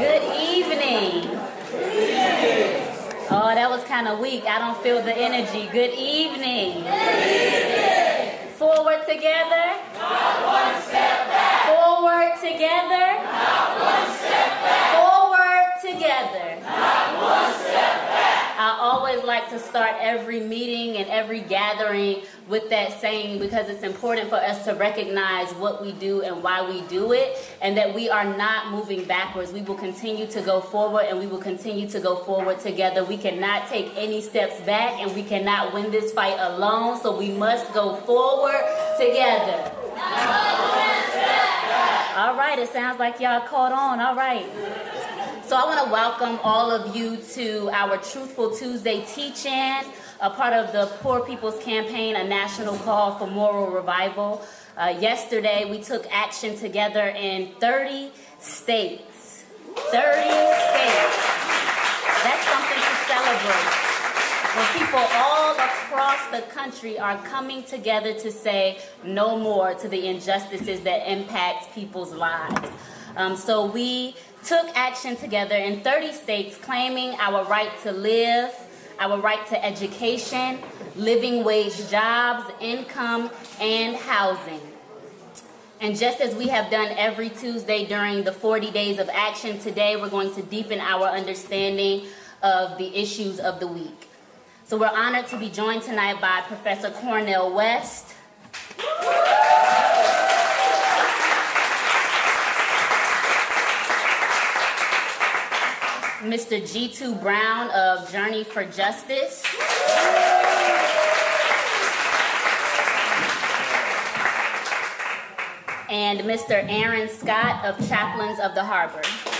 Good evening. Oh, that was kind of weak. I don't feel the energy. Good evening. Forward together. Not one step back. Forward together. Not one step back. Forward together. Not one step back. I always like to start every meeting and every gathering with that saying, because it's important for us to recognize what we do and why we do it, and that we are not moving backwards. We will continue to go forward, and we will continue to go forward together. We cannot take any steps back, and we cannot win this fight alone, so we must go forward together. All right, it sounds like y'all caught on. All right. So I want to welcome all of you to our Truthful Tuesday teach-in, a part of the Poor People's Campaign, a national call for moral revival. Yesterday, we took action together in 30 states. 30 states. That's something to celebrate. When people all across the country are coming together to say no more to the injustices that impact people's lives. So we took action together in 30 states, claiming our right to live, our right to education, living wage jobs, income, and housing. And just as we have done every Tuesday during the 40 days of action, today we're going to deepen our understanding of the issues of the week. So we're honored to be joined tonight by Professor Cornel West, Mr. G2 Brown of Journey for Justice, and Mr. Aaron Scott of Chaplains of the Harbor.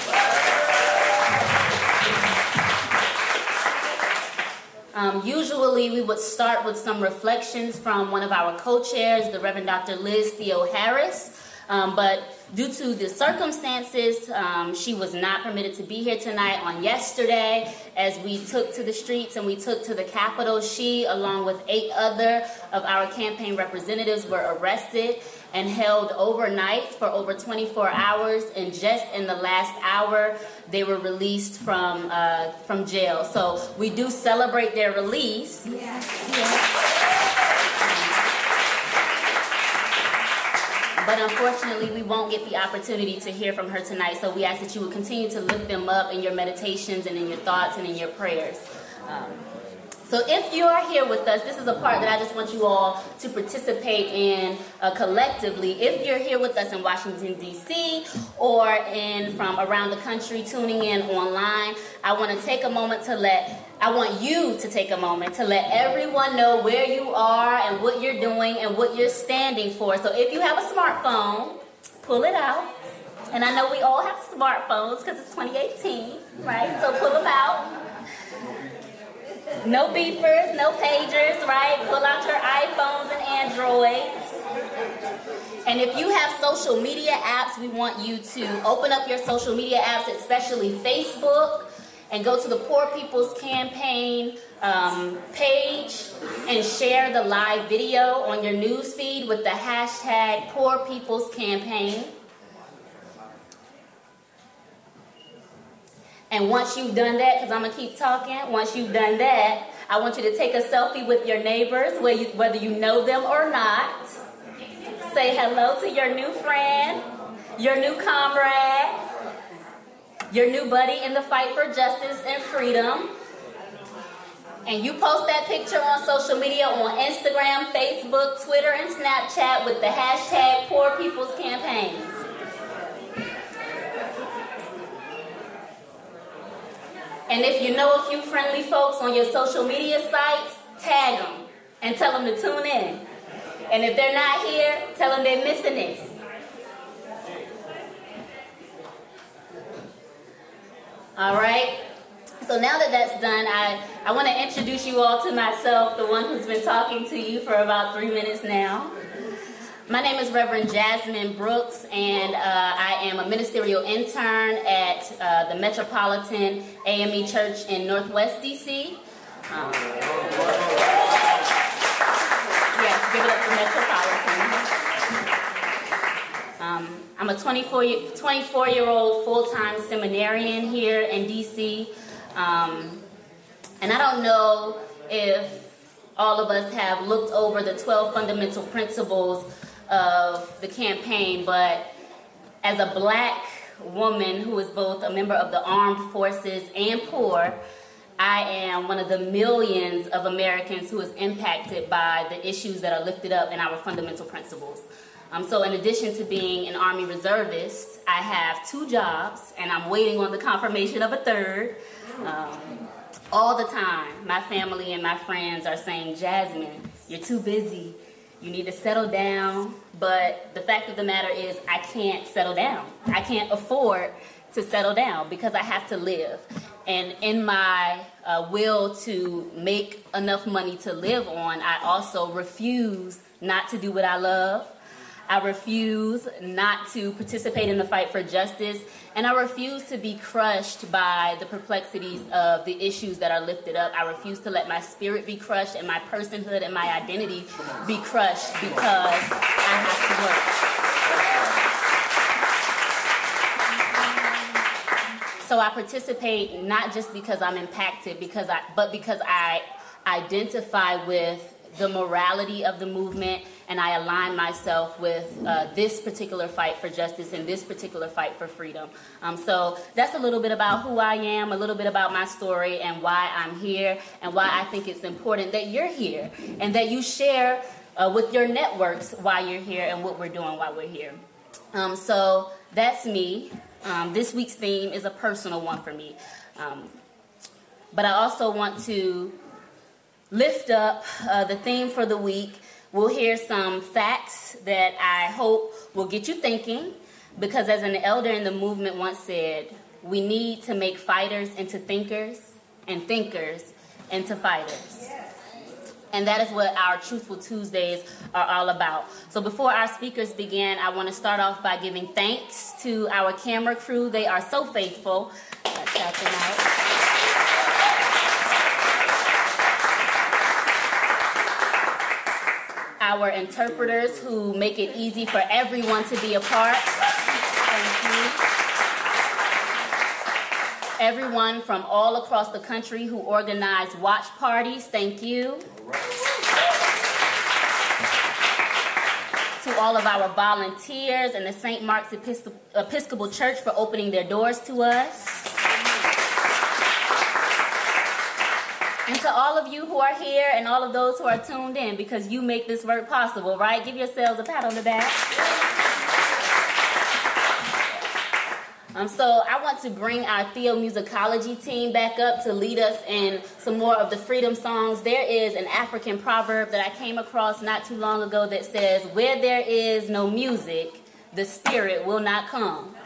Usually we would start with some reflections from one of our co-chairs, the Reverend Dr. Liz Theo Harris. But due to the circumstances, she was not permitted to be here tonight. On yesterday, as we took to the streets and we took to the Capitol, she, along with 8 other of our campaign representatives, were arrested and held overnight for over 24 hours. And just in the last hour, they were released from jail. So we do celebrate their release. Yes. But unfortunately, we won't get the opportunity to hear from her tonight, so we ask that you would continue to lift them up in your meditations and in your thoughts and in your prayers. So if you are here with us, this is a part that I just want you all to participate in collectively. If you're here with us in Washington, D.C., or from around the country tuning in online, I want you to take a moment to let everyone know where you are and what you're doing and what you're standing for. So if you have a smartphone, pull it out. And I know we all have smartphones because it's 2018, right? So pull them out. No beepers, no pagers, right? Pull out your iPhones and Androids. And if you have social media apps, we want you to open up your social media apps, especially Facebook, and go to the Poor People's Campaign page and share the live video on your news feed with the hashtag Poor People's Campaign. And once you've done that, because I'm going to keep talking, once you've done that, I want you to take a selfie with your neighbors, whether you know them or not. Say hello to your new friend, your new comrade, your new buddy in the fight for justice and freedom. And you post that picture on social media on Instagram, Facebook, Twitter, and Snapchat with the hashtag Poor People's Campaign. And if you know a few friendly folks on your social media sites, tag them and tell them to tune in. And if they're not here, tell them they're missing this. All right? So now that that's done, I want to introduce you all to myself, the one who's been talking to you for about 3 minutes now. My name is Reverend Jasmine Brooks, and I am a ministerial intern at the Metropolitan AME Church in Northwest D.C. Yes, give it up for Metropolitan. I'm a 24-year-old full-time seminarian here in D.C. And I don't know if all of us have looked over the 12 fundamental principles of the campaign, but as a black woman who is both a member of the armed forces and poor, I am one of the millions of Americans who is impacted by the issues that are lifted up in our fundamental principles. So in addition to being an Army reservist, I have 2 jobs, and I'm waiting on the confirmation of a 3rd. All the time, my family and my friends are saying, Jasmine, you're too busy. You need to settle down. But the fact of the matter is, I can't settle down. I can't afford to settle down because I have to live. And in my will to make enough money to live on, I also refuse not to do what I love. I refuse not to participate in the fight for justice, and I refuse to be crushed by the perplexities of the issues that are lifted up. I refuse to let my spirit be crushed and my personhood and my identity be crushed because I have to work. So I participate not just because I'm impacted, but because I identify with the morality of the movement, and I align myself with this particular fight for justice and this particular fight for freedom. So that's a little bit about who I am, a little bit about my story and why I'm here, and why I think it's important that you're here and that you share with your networks why you're here and what we're doing while we're here. So that's me. This week's theme is a personal one for me. But I also want to lift up the theme for the week. We'll hear some facts that I hope will get you thinking, because as an elder in the movement once said, we need to make fighters into thinkers and thinkers into fighters. And that is what our Truthful Tuesdays are all about. So before our speakers begin, I want to start off by giving thanks to our camera crew. They are so faithful. Let's shout them out. Our interpreters who make it easy for everyone to be a part. Thank you. Everyone from all across the country who organize watch parties. Thank you. To all of our volunteers and the St. Mark's Episcopal Church for opening their doors to us. And to all of you who are here and all of those who are tuned in, because you make this work possible, right? Give yourselves a pat on the back. So I want to bring our theomusicology team back up to lead us in some more of the freedom songs. There is an African proverb that I came across not too long ago that says, where there is no music, the spirit will not come.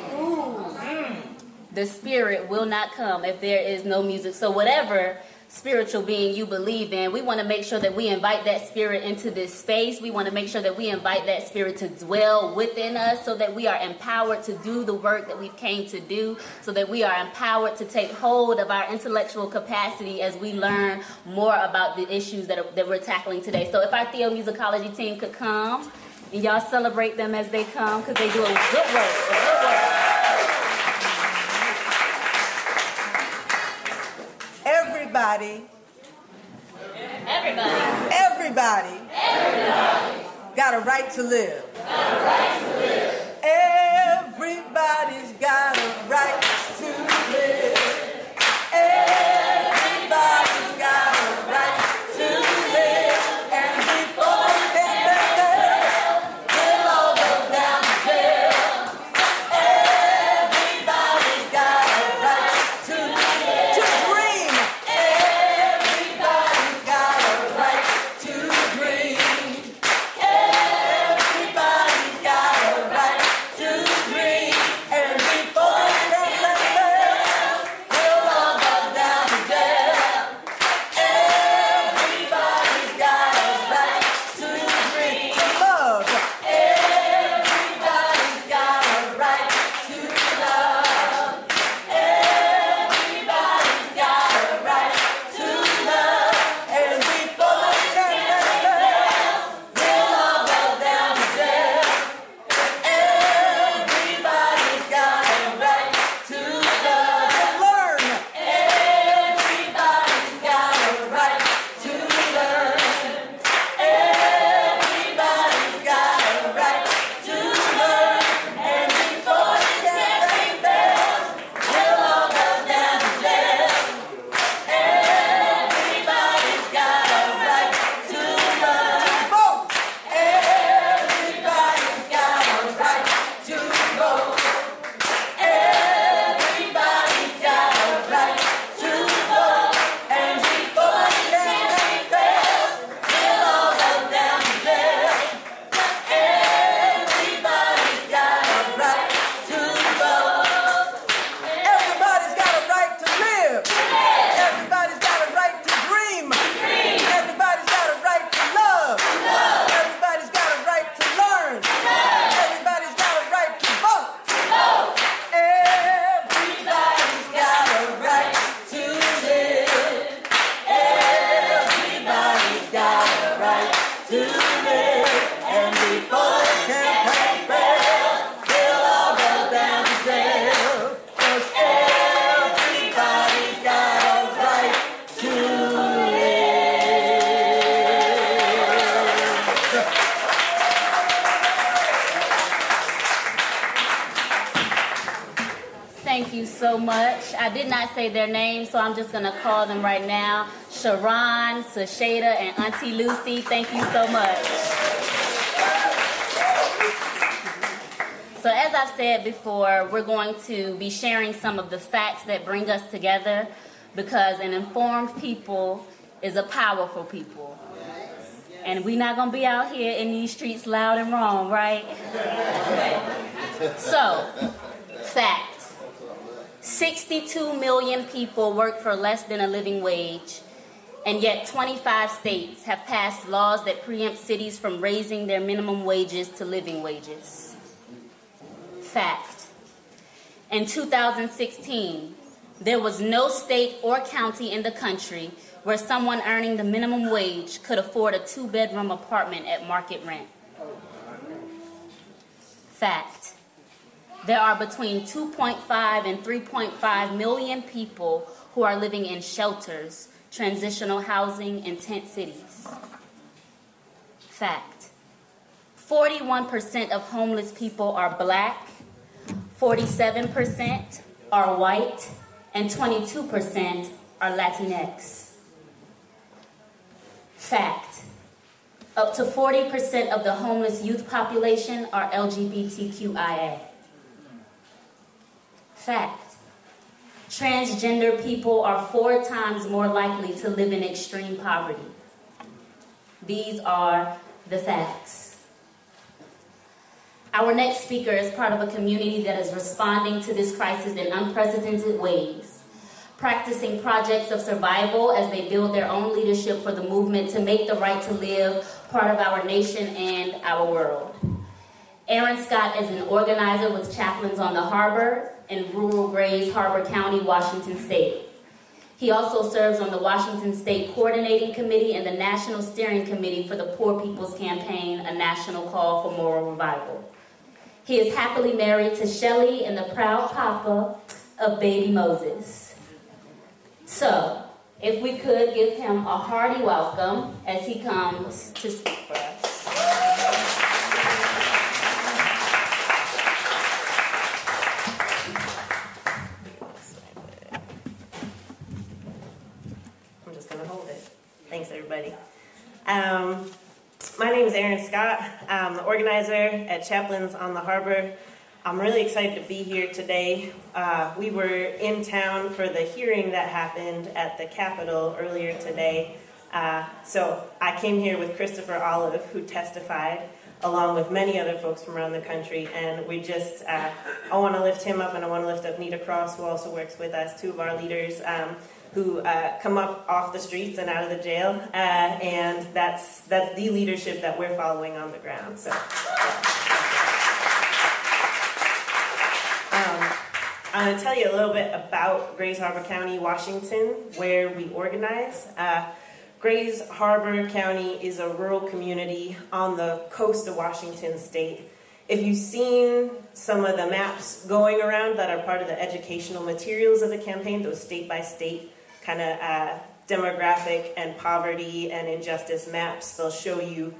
The spirit will not come if there is no music. So whatever spiritual being you believe in, we want to make sure that we invite that spirit into this space. We want to make sure that we invite that spirit to dwell within us so that we are empowered to do the work that we've came to do, so that we are empowered to take hold of our intellectual capacity as we learn more about the issues that we're tackling today. So if our theomusicology team could come, and y'all celebrate them as they come, because they do a good work. Everybody got a right to live. Everybody's got a right to live. Everybody's got a right to live. And before we get there, we'll all go down to jail. Everybody's got a right to live. To dream. Everybody's got a right to dream. Everybody's got a thank you so much. I did not say their names, so I'm just going to call them right now. Sharon, Sashada, and Auntie Lucy, thank you so much. So as I've said before, we're going to be sharing some of the facts that bring us together, because an informed people is a powerful people. And we're not going to be out here in these streets loud and wrong, right? So, fact. 62 million people work for less than a living wage, and yet 25 states have passed laws that preempt cities from raising their minimum wages to living wages. Fact. In 2016, there was no state or county in the country where someone earning the minimum wage could afford a 2-bedroom apartment at market rent. Fact. There are between 2.5 and 3.5 million people who are living in shelters, transitional housing, and tent cities. Fact. 41% of homeless people are black, 47% are white, and 22% are Latinx. Fact. Up to 40% of the homeless youth population are LGBTQIA. Fact. Transgender people are 4 times more likely to live in extreme poverty. These are the facts. Our next speaker is part of a community that is responding to this crisis in unprecedented ways, practicing projects of survival as they build their own leadership for the movement to make the right to live part of our nation and our world. Aaron Scott is an organizer with Chaplains on the Harbor in rural Grays Harbor County, Washington State. He also serves on the Washington State Coordinating Committee and the National Steering Committee for the Poor People's Campaign, a national call for moral revival. He is happily married to Shelley and the proud papa of baby Moses. So, if we could give him a hearty welcome as he comes to speak for us. I'm just going to hold it. Thanks, everybody. My name is Aaron Scott. I'm the organizer at Chaplains on the Harbor. I'm really excited to be here today. We were in town for the hearing that happened at the Capitol earlier today. So I came here with Christopher Olive, who testified, along with many other folks from around the country. And we just, I want to lift him up, and I want to lift up Nita Cross, who also works with us, 2 of our leaders who come up off the streets and out of the jail. And that's the leadership that we're following on the ground. So. I'm going to tell you a little bit about Grays Harbor County, Washington, where we organize. Grays Harbor County is a rural community on the coast of Washington State. If you've seen some of the maps going around that are part of the educational materials of the campaign, those state-by-state kind of demographic and poverty and injustice maps, they'll show you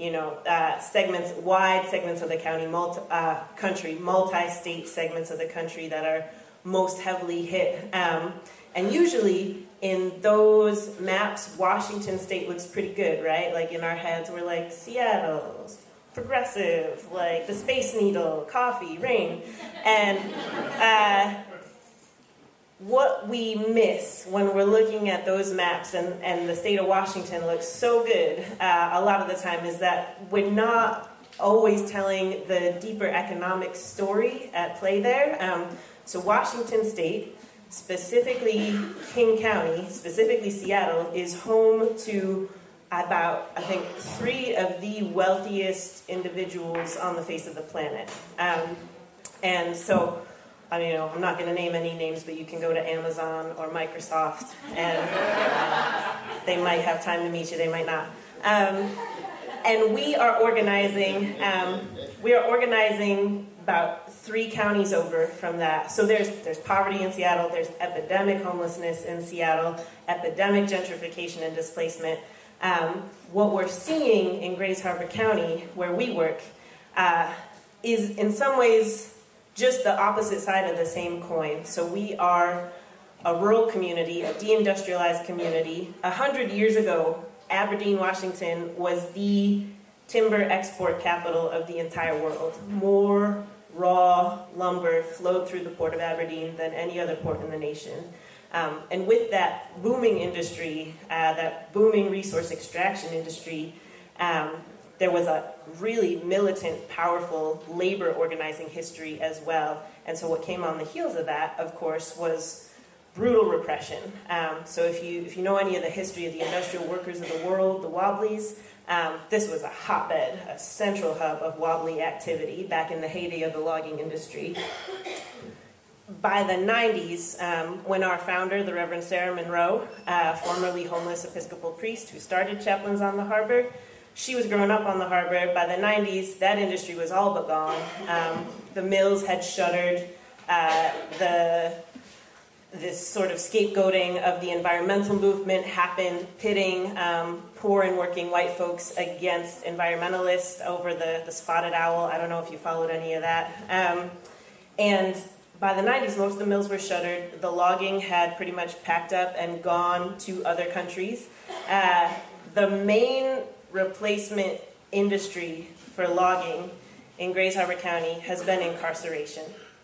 wide segments of the county, multi-state segments of the country that are most heavily hit. And usually in those maps, Washington State looks pretty good, right? Like in our heads, we're like Seattle's progressive, like the Space Needle, coffee, rain. And what we miss when we're looking at those maps and the state of Washington looks so good a lot of the time is that we're not always telling the deeper economic story at play there. So Washington State, specifically King County, specifically Seattle, is home to about, I think, 3 of the wealthiest individuals on the face of the planet. And so, I'm not going to name any names, but you can go to Amazon or Microsoft, and they might have time to meet you, they might not. And we are organizing about 3 counties over from that. So there's poverty in Seattle, there's epidemic homelessness in Seattle, epidemic gentrification and displacement. What we're seeing in Grays Harbor County, where we work, is in some ways just the opposite side of the same coin. So we are a rural community, a deindustrialized community. 100 years ago, Aberdeen, Washington was the timber export capital of the entire world. More raw lumber flowed through the port of Aberdeen than any other port in the nation. And with that booming industry, that booming resource extraction industry, there was a really militant, powerful labor organizing history as well. And so what came on the heels of that, of course, was brutal repression. So if you know any of the history of the industrial workers of the world, the Wobblies, this was a hotbed, a central hub of Wobbly activity back in the heyday of the logging industry. By the 90s, when our founder, the Reverend Sarah Monroe, formerly homeless Episcopal priest who started Chaplains on the Harbor, she was growing up on the harbor. By the 90s, that industry was all but gone. The mills had shuttered. This sort of scapegoating of the environmental movement happened, pitting poor and working white folks against environmentalists over the spotted owl. I don't know if you followed any of that. And by the 90s, most of the mills were shuttered. The logging had pretty much packed up and gone to other countries. The main replacement industry for logging in Grays Harbor County has been incarceration.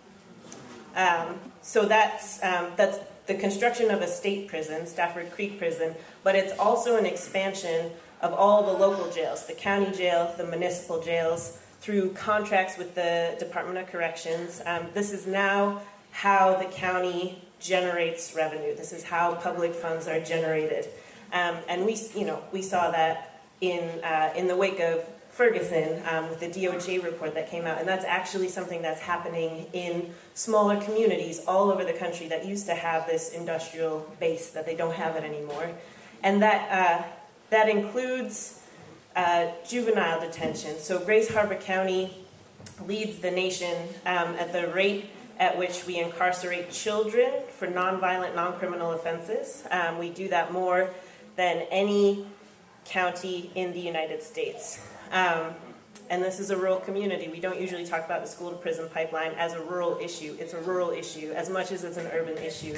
So that's the construction of a state prison, Stafford Creek Prison, but it's also an expansion of all the local jails, the county jail, the municipal jails, through contracts with the Department of Corrections. This is now how the county generates revenue. This is how public funds are generated. And we saw that in the wake of Ferguson with the DOJ report that came out, and that's actually something that's happening in smaller communities all over the country that used to have this industrial base that they don't have it anymore, and that includes juvenile detention. So Grays Harbor County leads the nation at the rate at which we incarcerate children for nonviolent, non-criminal offenses. We do that more than any county in the United States. And this is a rural community. We don't usually talk about the school-to-prison pipeline as a rural issue. It's a rural issue as much as it's an urban issue.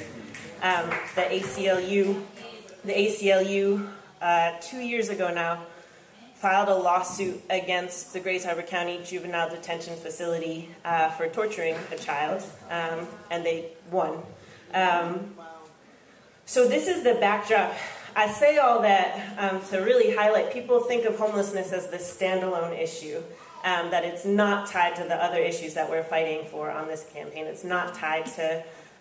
The ACLU 2 years ago now, filed a lawsuit against the Grays Harbor County Juvenile Detention Facility for torturing a child, and they won. So this is the backdrop. I say all that to really highlight, people think of homelessness as this standalone issue, that it's not tied to the other issues that we're fighting for on this campaign. It's not tied to,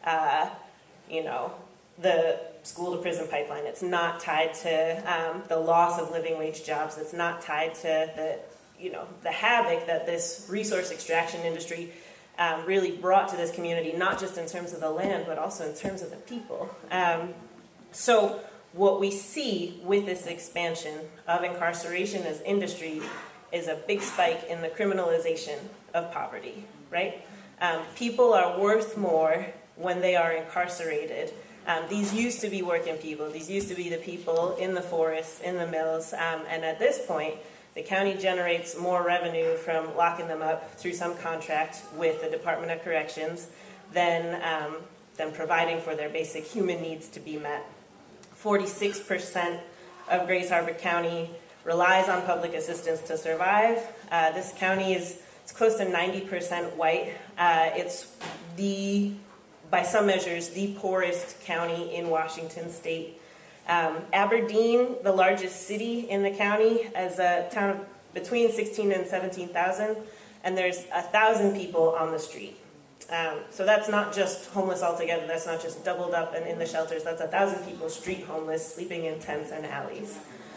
the school-to-prison pipeline. It's not tied to the loss of living wage jobs. It's not tied to the havoc that this resource extraction industry really brought to this community, not just in terms of the land, but also in terms of the people. So what we see with this expansion of incarceration as industry is a big spike in the criminalization of poverty, right? People are worth more when they are incarcerated. These used to be working people. These used to be the people in the forests, in the mills, and at this point, the county generates more revenue from locking them up through some contract with the Department of Corrections than providing for their basic human needs to be met. 46% of Grays Harbor County relies on public assistance to survive. This county it's close to 90% white. It's by some measures, the poorest county in Washington state. Aberdeen, the largest city in the county, is a town of between 16 and 17,000, and there's 1,000 people on the street. So that's not just homeless altogether. That's not just doubled up and in the shelters. That's 1,000 people street homeless, sleeping in tents and alleys.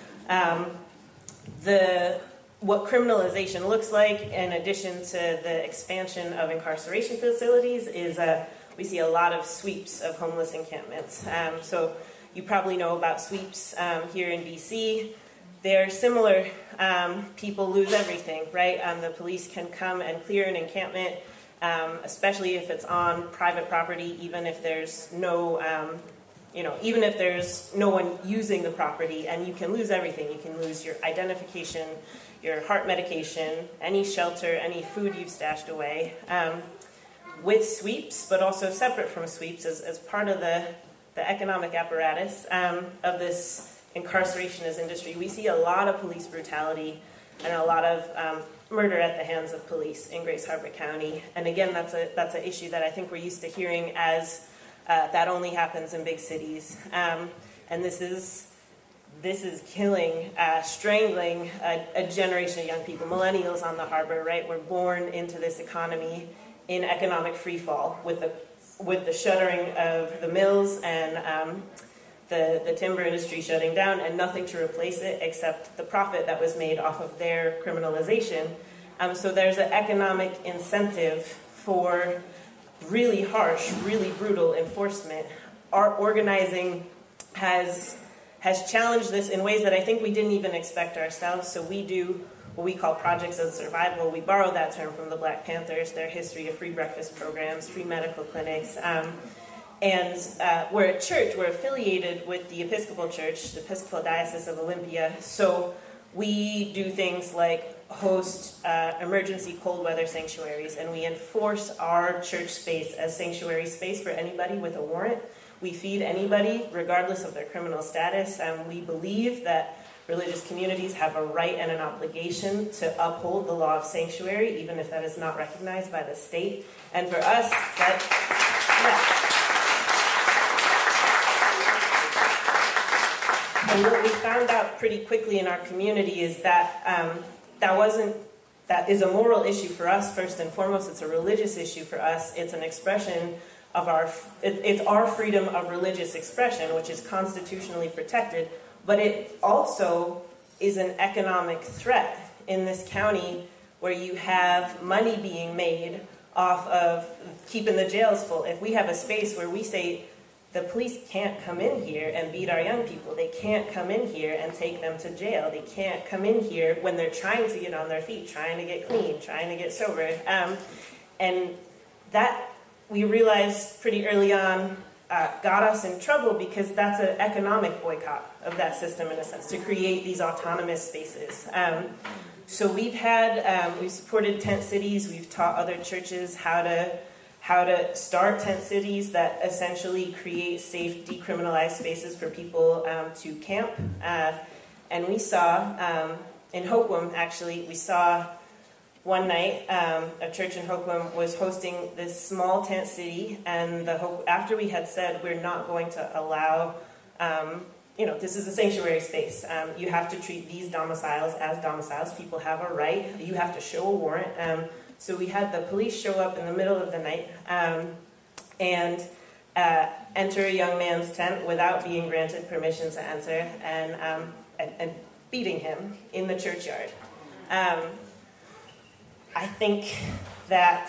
What criminalization looks like, in addition to the expansion of incarceration facilities, is we see a lot of sweeps of homeless encampments. So you probably know about sweeps here in BC. They're similar. People lose everything, right? The police can come and clear an encampment, especially if it's on private property, even if there's no one using the property, and you can lose everything. You can lose your identification, your heart medication, any shelter, any food you've stashed away. with sweeps, but also separate from sweeps as part of the economic apparatus of this incarcerationist industry. We see a lot of police brutality and a lot of murder at the hands of police in Grace Harbor County. And again, that's an issue that I think we're used to hearing as that only happens in big cities. And this is killing, strangling a generation of young people, millennials on the harbor, right? We're born into this economy in economic freefall with the shuttering of the mills and the timber industry shutting down, and nothing to replace it except the profit that was made off of their criminalization. So there's an economic incentive for really harsh, really brutal enforcement. Our organizing has challenged this in ways that I think we didn't even expect ourselves. So we do what we call projects of survival. We borrowed that term from the Black Panthers, their history of free breakfast programs, free medical clinics. And we're a church, we're affiliated with the Episcopal Church, the Episcopal Diocese of Olympia. So we do things like host emergency cold weather sanctuaries, and we enforce our church space as sanctuary space for anybody with a warrant. We feed anybody, regardless of their criminal status, and we believe that religious communities have a right and an obligation to uphold the law of sanctuary, even if that is not recognized by the state. And for us, And what we found out pretty quickly in our community is that that is a moral issue for us first and foremost. It's a religious issue for us. It's an expression of it's our freedom of religious expression, which is constitutionally protected, but it also is an economic threat in this county where you have money being made off of keeping the jails full. If we have a space where we say, the police can't come in here and beat our young people. They can't come in here and take them to jail. They can't come in here when they're trying to get on their feet, trying to get clean, trying to get sober. And that, we realized pretty early on, got us in trouble because that's an economic boycott of that system, in a sense, to create these autonomous spaces. So we've supported tent cities. We've taught other churches how to start tent cities that essentially create safe, decriminalized spaces for people to camp. And we saw, in Hoquiam, actually, we saw one night, a church in Hoquiam was hosting this small tent city, and after we had said, we're not going to allow, this is a sanctuary space. You have to treat these domiciles as domiciles. People have a right. You have to show a warrant. So we had the police show up in the middle of the night and enter a young man's tent without being granted permission to enter, and beating him in the churchyard. I think that,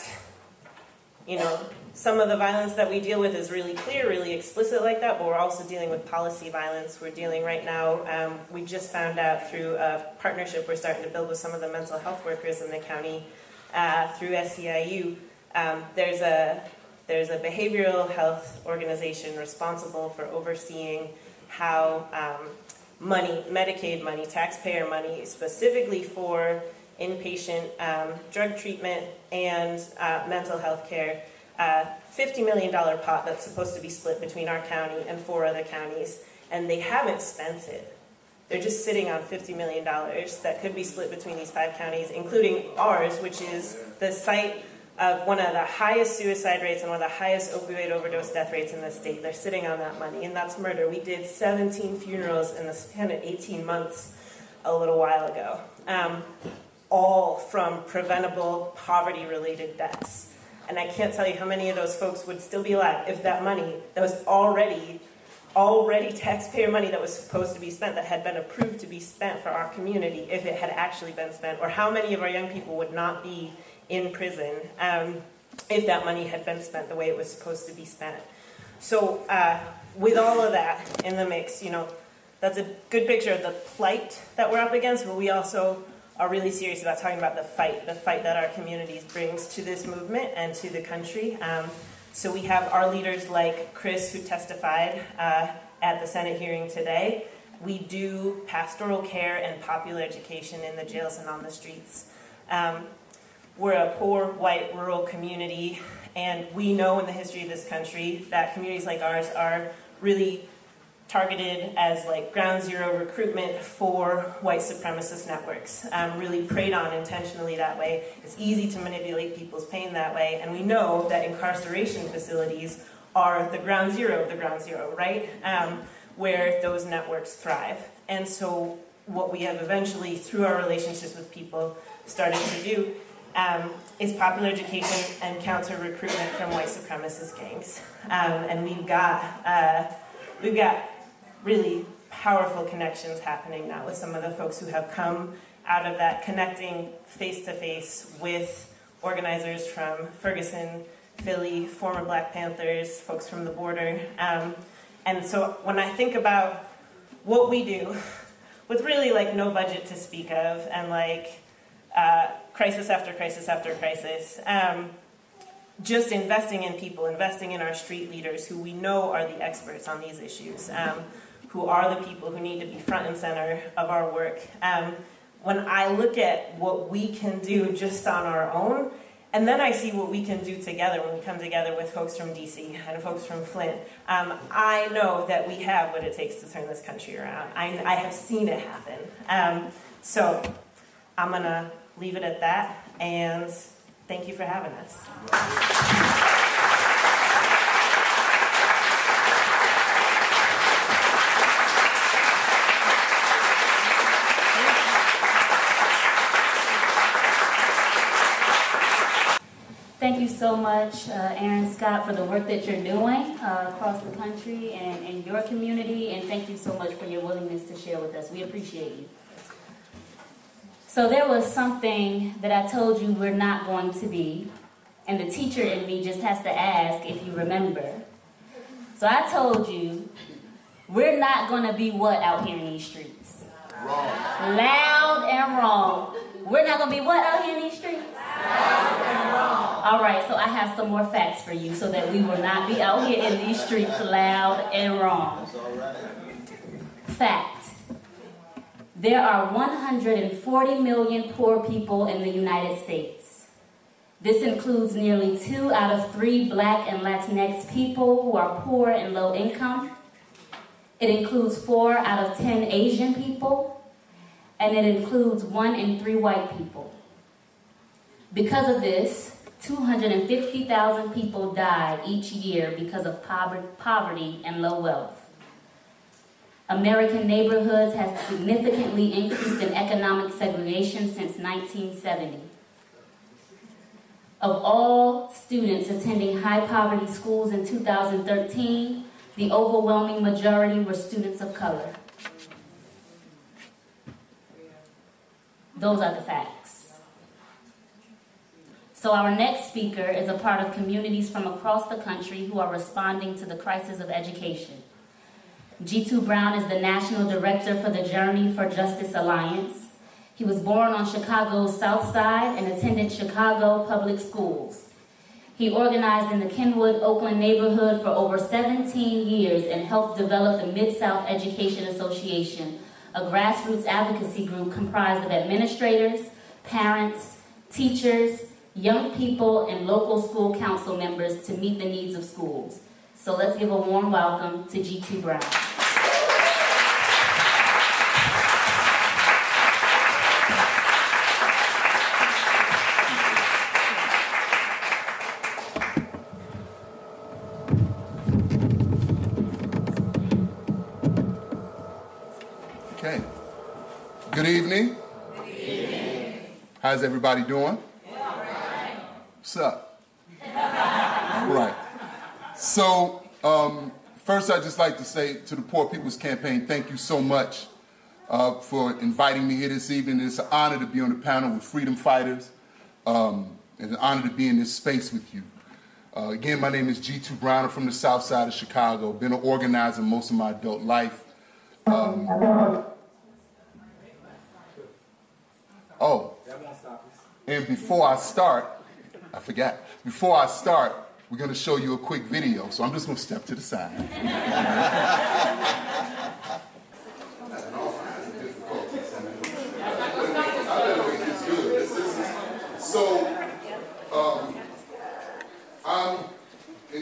some of the violence that we deal with is really clear, really explicit like that, but we're also dealing with policy violence. We're dealing right now, we just found out through a partnership we're starting to build with some of the mental health workers in the county, through SEIU, there's a behavioral health organization responsible for overseeing how Medicaid money, taxpayer money, specifically for inpatient drug treatment and mental health care, $50 million pot that's supposed to be split between our county and 4 other counties, and they haven't spent it. They're just sitting on $50 million that could be split between these 5 counties, including ours, which is the site of one of the highest suicide rates and one of the highest opioid overdose death rates in the state. They're sitting on that money, and that's murder. We did 17 funerals in the span of 18 months a little while ago, all from preventable poverty-related deaths. And I can't tell you how many of those folks would still be alive if that money that was already taxpayer money that was supposed to be spent, that had been approved to be spent for our community, if it had actually been spent, or how many of our young people would not be in prison if that money had been spent the way it was supposed to be spent. So with all of that in the mix, that's a good picture of the plight that we're up against, but we also are really serious about talking about the fight that our communities brings to this movement and to the country. So we have our leaders like Chris, who testified at the Senate hearing today. We do pastoral care and popular education in the jails and on the streets. we're a poor, white, rural community, and we know in the history of this country that communities like ours are really targeted as like ground zero recruitment for white supremacist networks, really preyed on intentionally that way. It's easy to manipulate people's pain that way, and we know that incarceration facilities are the ground zero of the ground zero, right? Where those networks thrive. And so what we have eventually, through our relationships with people, started to do is popular education and counter recruitment from white supremacist gangs. And we've got really powerful connections happening now with some of the folks who have come out of that, connecting face-to-face with organizers from Ferguson, Philly, former Black Panthers, folks from the border. And so when I think about what we do, with really like no budget to speak of, and like crisis after crisis after crisis, just investing in people, investing in our street leaders who we know are the experts on these issues, who are the people who need to be front and center of our work. When I look at what we can do just on our own, and then I see what we can do together when we come together with folks from DC and folks from Flint, I know that we have what it takes to turn this country around. I have seen it happen. So I'm going to leave it at that, and thank you for having us. Thank you so much, Aaron Scott, for the work that you're doing across the country and in your community, and thank you so much for your willingness to share with us. We appreciate you. So there was something that I told you we're not going to be, and the teacher in me just has to ask if you remember. So I told you we're not going to be what out here in these streets? Wrong. Loud and wrong. We're not going to be what out here in these streets? Loud and wrong. All right, so I have some more facts for you so that we will not be out here in these streets loud and wrong. That's all right. Fact. There are 140 million poor people in the United States. This includes nearly 2 out of 3 Black and Latinx people who are poor and low income. It includes 4 out of 10 Asian people, and it includes 1 in 3 white people. Because of this, 250,000 people die each year because of poverty and low wealth. American neighborhoods have significantly increased in economic segregation since 1970. Of all students attending high-poverty schools in 2013, the overwhelming majority were students of color. Those are the facts. So our next speaker is a part of communities from across the country who are responding to the crisis of education. Jitu Brown is the National Director for the Journey for Justice Alliance. He was born on Chicago's South Side and attended Chicago public schools. He organized in the Kenwood, Oakland neighborhood for over 17 years and helped develop the Mid-South Education Association, a grassroots advocacy group comprised of administrators, parents, teachers, young people, and local school council members to meet the needs of schools. So let's give a warm welcome to Jitu Brown. Okay. Good evening. Good evening. How's everybody doing? What's up? Right. So, first I'd just like to say to the Poor People's Campaign, thank you so much for inviting me here this evening. It's an honor to be on the panel with freedom fighters, and an honor to be in this space with you. Again, my name is Jitu Brown. I'm from the South Side of Chicago. Been an organizer most of my adult life. And before I start, I forgot. Before I start, we're going to show you a quick video. So I'm just going to step to the side. So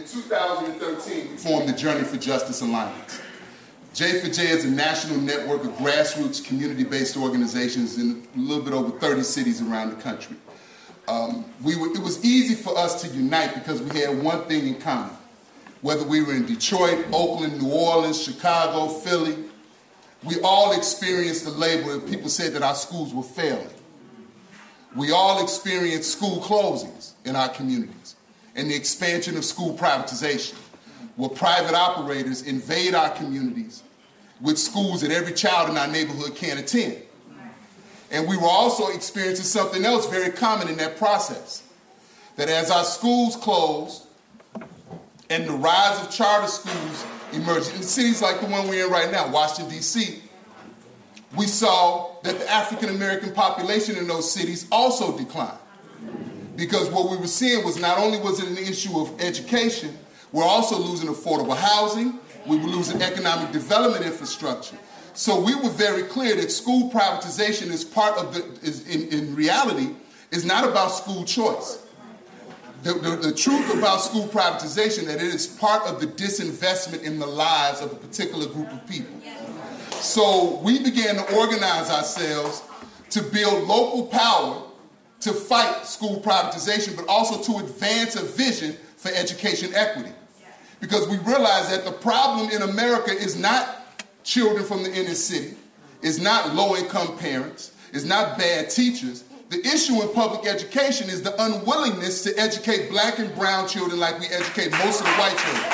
2013, we formed the Journey for Justice Alliance. J4J is a national network of grassroots community-based organizations in a little bit over 30 cities around the country. It was easy for us to unite because we had one thing in common. Whether we were in Detroit, Oakland, New Orleans, Chicago, Philly, we all experienced the label and people said that our schools were failing. We all experienced school closings in our communities and the expansion of school privatization, where private operators invade our communities with schools that every child in our neighborhood can't attend. And we were also experiencing something else very common in that process, that as our schools closed and the rise of charter schools emerged in cities like the one we're in right now, Washington, D.C., we saw that the African American population in those cities also declined. Because what we were seeing was not only was it an issue of education, we're also losing affordable housing, we were losing economic development infrastructure. So we were very clear that school privatization is part of in reality, is not about school choice. The truth about school privatization that it is part of the disinvestment in the lives of a particular group of people. So we began to organize ourselves to build local power to fight school privatization, but also to advance a vision for education equity. Because we realize that the problem in America is not children from the inner city, is not low-income parents, is not bad teachers. The issue in public education is the unwillingness to educate black and brown children like we educate most of the white children.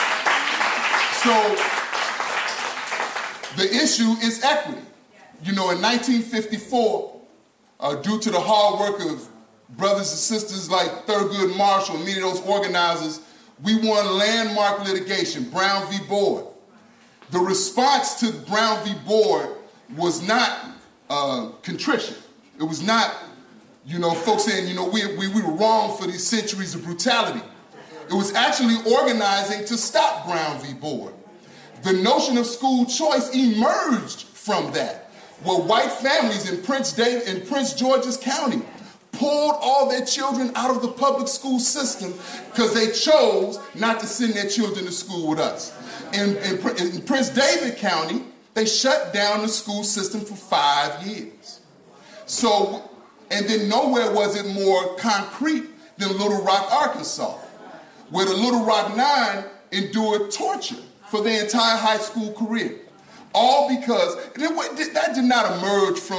So the issue is equity. You know, in 1954, due to the hard work of brothers and sisters like Thurgood Marshall and many of those organizers, we won landmark litigation, Brown v. Board. The response to Brown v. Board was not contrition. It was not, folks saying, we were wrong for these centuries of brutality. It was actually organizing to stop Brown v. Board. The notion of school choice emerged from that, where white families in Prince George's County pulled all their children out of the public school system because they chose not to send their children to school with us. In Prince David County, they shut down the school system for 5 years. So, and then nowhere was it more concrete than Little Rock, Arkansas, where the Little Rock Nine endured torture for their entire high school career. All because, that did not emerge from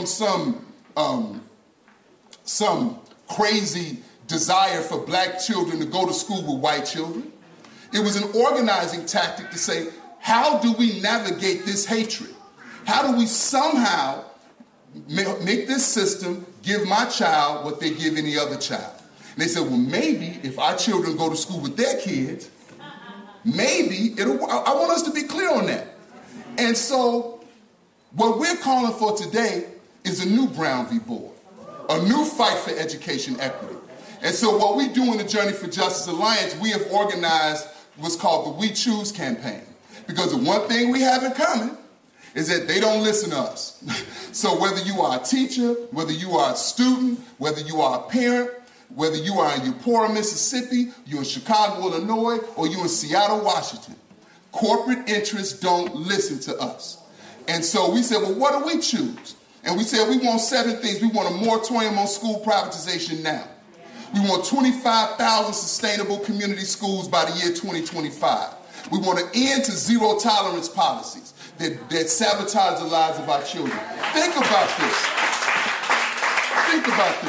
some crazy desire for black children to go to school with white children. It was an organizing tactic to say, how do we navigate this hatred? How do we somehow make this system give my child what they give any other child? And they said, well, maybe if our children go to school with their kids, maybe I want us to be clear on that. And so what we're calling for today is a new Brown v. Board, a new fight for education equity. And so what we do in the Journey for Justice Alliance, we have organized what's called the We Choose campaign. Because the one thing we have in common is that they don't listen to us. So whether you are a teacher, whether you are a student, whether you are a parent, whether you are in Eupora, Mississippi, you're in Chicago, Illinois, or you're in Seattle, Washington, corporate interests don't listen to us. And so we said, well, what do we choose? And we said we want 7 things. We want a moratorium on school privatization now. We want 25,000 sustainable community schools by the year 2025. We want an end to zero tolerance policies that sabotage the lives of our children. Think about this. Think about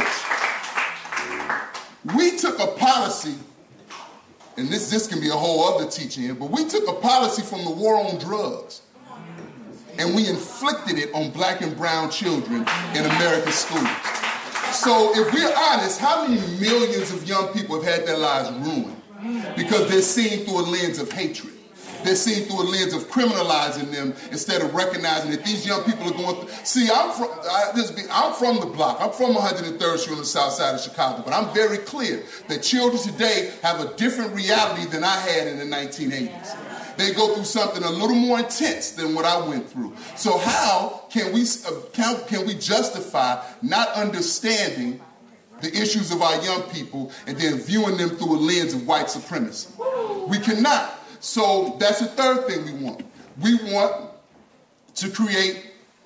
this. We took a policy, and this can be a whole other teaching here, but we took a policy from the war on drugs, and we inflicted it on black and brown children in American schools. So if we're honest, how many millions of young people have had their lives ruined because they're seen through a lens of hatred? They're seen through a lens of criminalizing them instead of recognizing that these young people are going through. See, I'm from the block. I'm from 103rd Street on the south side of Chicago, but I'm very clear that children today have a different reality than I had in the 1980s. They go through something a little more intense than what I went through. So how can we justify not understanding the issues of our young people and then viewing them through a lens of white supremacy? We cannot. So that's the third thing we want. We want to create,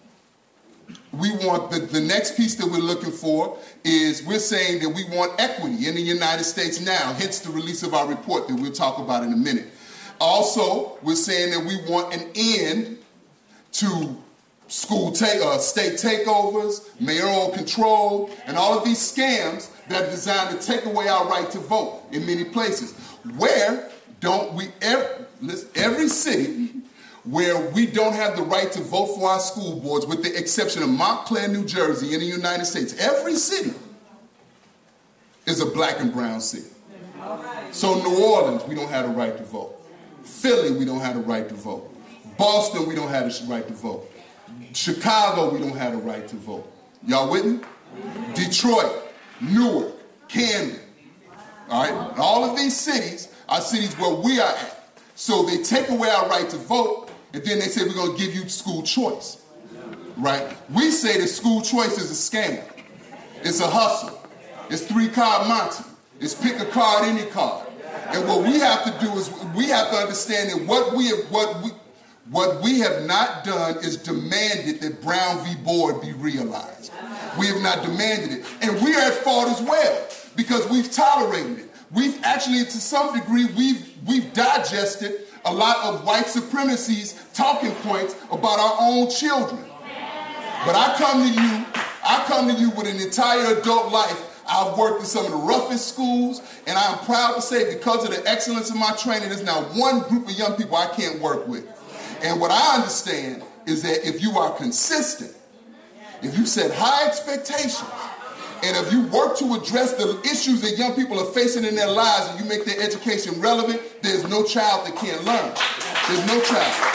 the next piece that we're looking for is we're saying that we want equity in the United States now, hence the release of our report that we'll talk about in a minute. Also, we're saying that we want an end to state takeovers, mayoral control, and all of these scams that are designed to take away our right to vote in many places. Where don't we every city where we don't have the right to vote for our school boards, with the exception of Montclair, New Jersey, in the United States, every city is a black and brown city. So New Orleans, we don't have the right to vote. Philly, we don't have the right to vote. Boston, we don't have the right to vote. Chicago, we don't have the right to vote. Y'all with me? Detroit, Newark, Camden. All right? All of these cities are cities where we are at. So they take away our right to vote, and then they say we're going to give you school choice. Right? We say that school choice is a scam. It's a hustle. It's 3-card Monty. It's pick a card, any card. And what we have to do is we have to understand that what we have not done is demanded that Brown v. Board be realized. We have not demanded it. And we are at fault as well because we've tolerated it. We've actually, to some degree, we've digested a lot of white supremacy's talking points about our own children. But I come to you with an entire adult life. I've worked in some of the roughest schools, and I'm proud to say because of the excellence of my training, there's now one group of young people I can't work with. And what I understand is that if you are consistent, if you set high expectations, and if you work to address the issues that young people are facing in their lives and you make their education relevant, there's no child that can't learn. There's no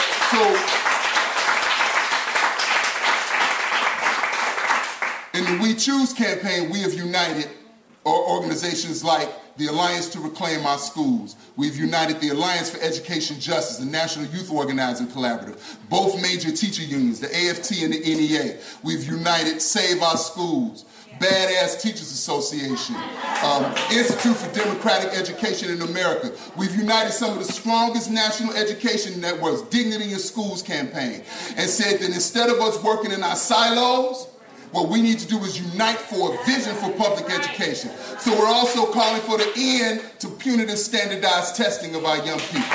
child. So, in the We Choose campaign, we have united organizations like the Alliance to Reclaim Our Schools. We've united the Alliance for Education Justice, the National Youth Organizing Collaborative, both major teacher unions, the AFT and the NEA. We've united Save Our Schools, Badass Teachers Association, Institute for Democratic Education in America. We've united some of the strongest national education networks, Dignity in Schools campaign, and said that instead of us working in our silos, what we need to do is unite for a vision for public education. So we're also calling for the end to punitive standardized testing of our young people.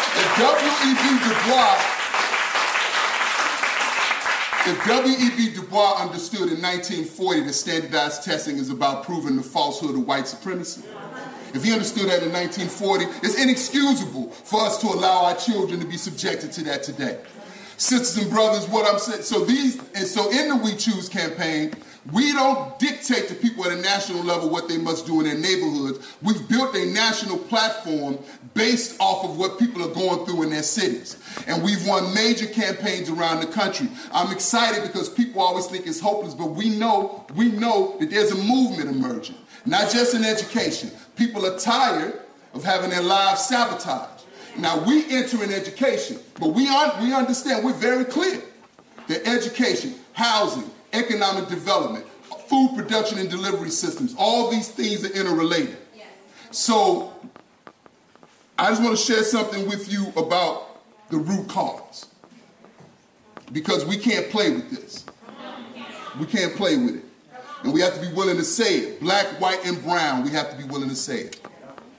If W.E.B. Du Bois understood in 1940 that standardized testing is about proving the falsehood of white supremacy, if he understood that in 1940, it's inexcusable for us to allow our children to be subjected to that today. Sisters and brothers, what I'm saying, so in the We Choose campaign, we don't dictate to people at a national level what they must do in their neighborhoods. We've built a national platform based off of what people are going through in their cities. And we've won major campaigns around the country. I'm excited because people always think it's hopeless, but we know that there's a movement emerging, not just in education. People are tired of having their lives sabotaged. Now, we enter in education, but we understand, we're very clear that education, housing, economic development, food production and delivery systems, all these things are interrelated. Yes. So, I just want to share something with you about the root cause, because we can't play with this. We can't play with it. And we have to be willing to say it. Black, white, and brown, we have to be willing to say it.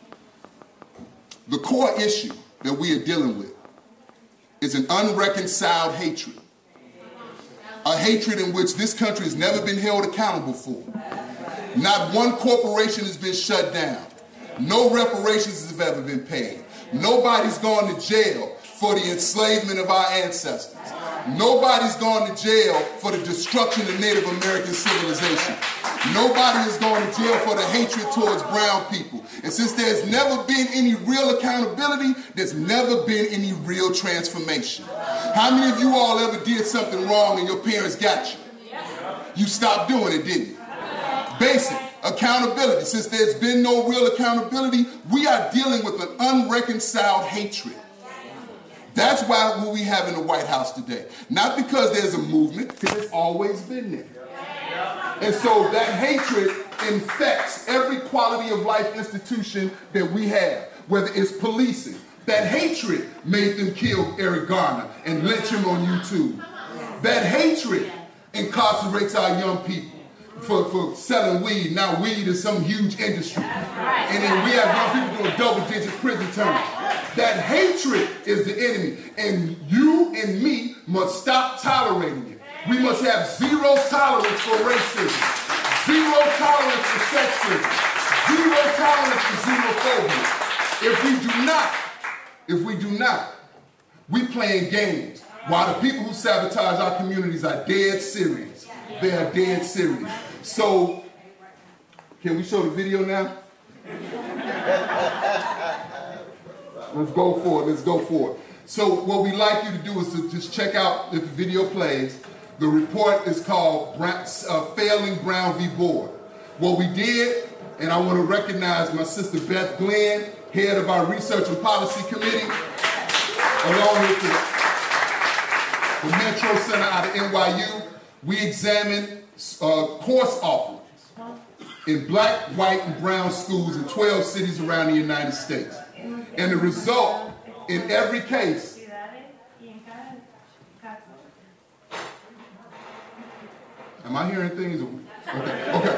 The core issue that we are dealing with is an unreconciled hatred. A hatred in which this country has never been held accountable for. Not one corporation has been shut down. No reparations have ever been paid. Nobody's gone to jail for the enslavement of our ancestors. Nobody's gone to jail for the destruction of Native American civilization. Nobody has gone to jail for the hatred towards brown people. And since there's never been any real accountability, there's never been any real transformation. How many of you all ever did something wrong and your parents got you? You stopped doing it, didn't you? Basic accountability. Since there's been no real accountability, we are dealing with an unreconciled hatred. That's why what we have in the White House today. Not because there's a movement, because it's always been there. And so that hatred infects every quality of life institution that we have, whether it's policing. That hatred made them kill Eric Garner and lynch him on YouTube. That hatred incarcerates our young people for selling weed. Now weed is some huge industry. And then we have young people doing double-digit prison terms. That hatred is the enemy. And you and me must stop tolerating it. We must have zero tolerance for racism, zero tolerance for sexism, zero tolerance for xenophobia. If we do not, we playing games. While the people who sabotage our communities are dead serious. They are dead serious. So, can we show the video now? Let's go for it. Let's go for it. So what we like you to do is to just check out if the video plays. The report is called Failing Brown v. Board. What we did, and I want to recognize my sister Beth Glenn, head of our Research and Policy Committee, along with the Metro Center out of NYU. We examined course offerings in black, white, and brown schools in 12 cities around the United States. And the result in every case, am I hearing things? Okay.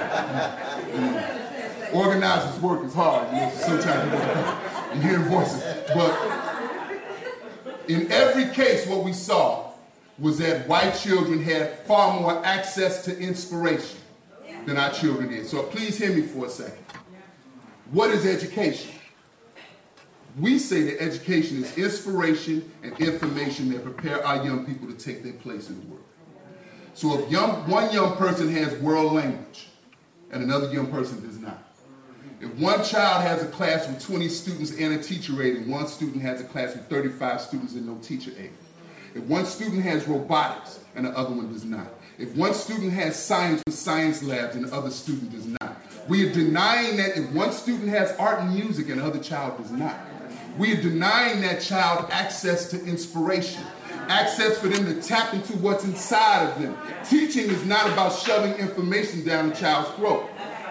Organizers work is hard. You know, sometimes you hear voices. But in every case, what we saw was that white children had far more access to inspiration than our children did. So please hear me for a second. What is education? We say that education is inspiration and information that prepare our young people to take their place in the world. So if one young person has world language and another young person does not, if one child has a class with 20 students and a teacher aide, and one student has a class with 35 students and no teacher aide, if one student has robotics and the other one does not, if one student has science with science labs and the other student does not, we are denying that if one student has art and music and the other child does not, we are denying that child access to inspiration, access for them to tap into what's inside of them. Teaching is not about shoving information down a child's throat.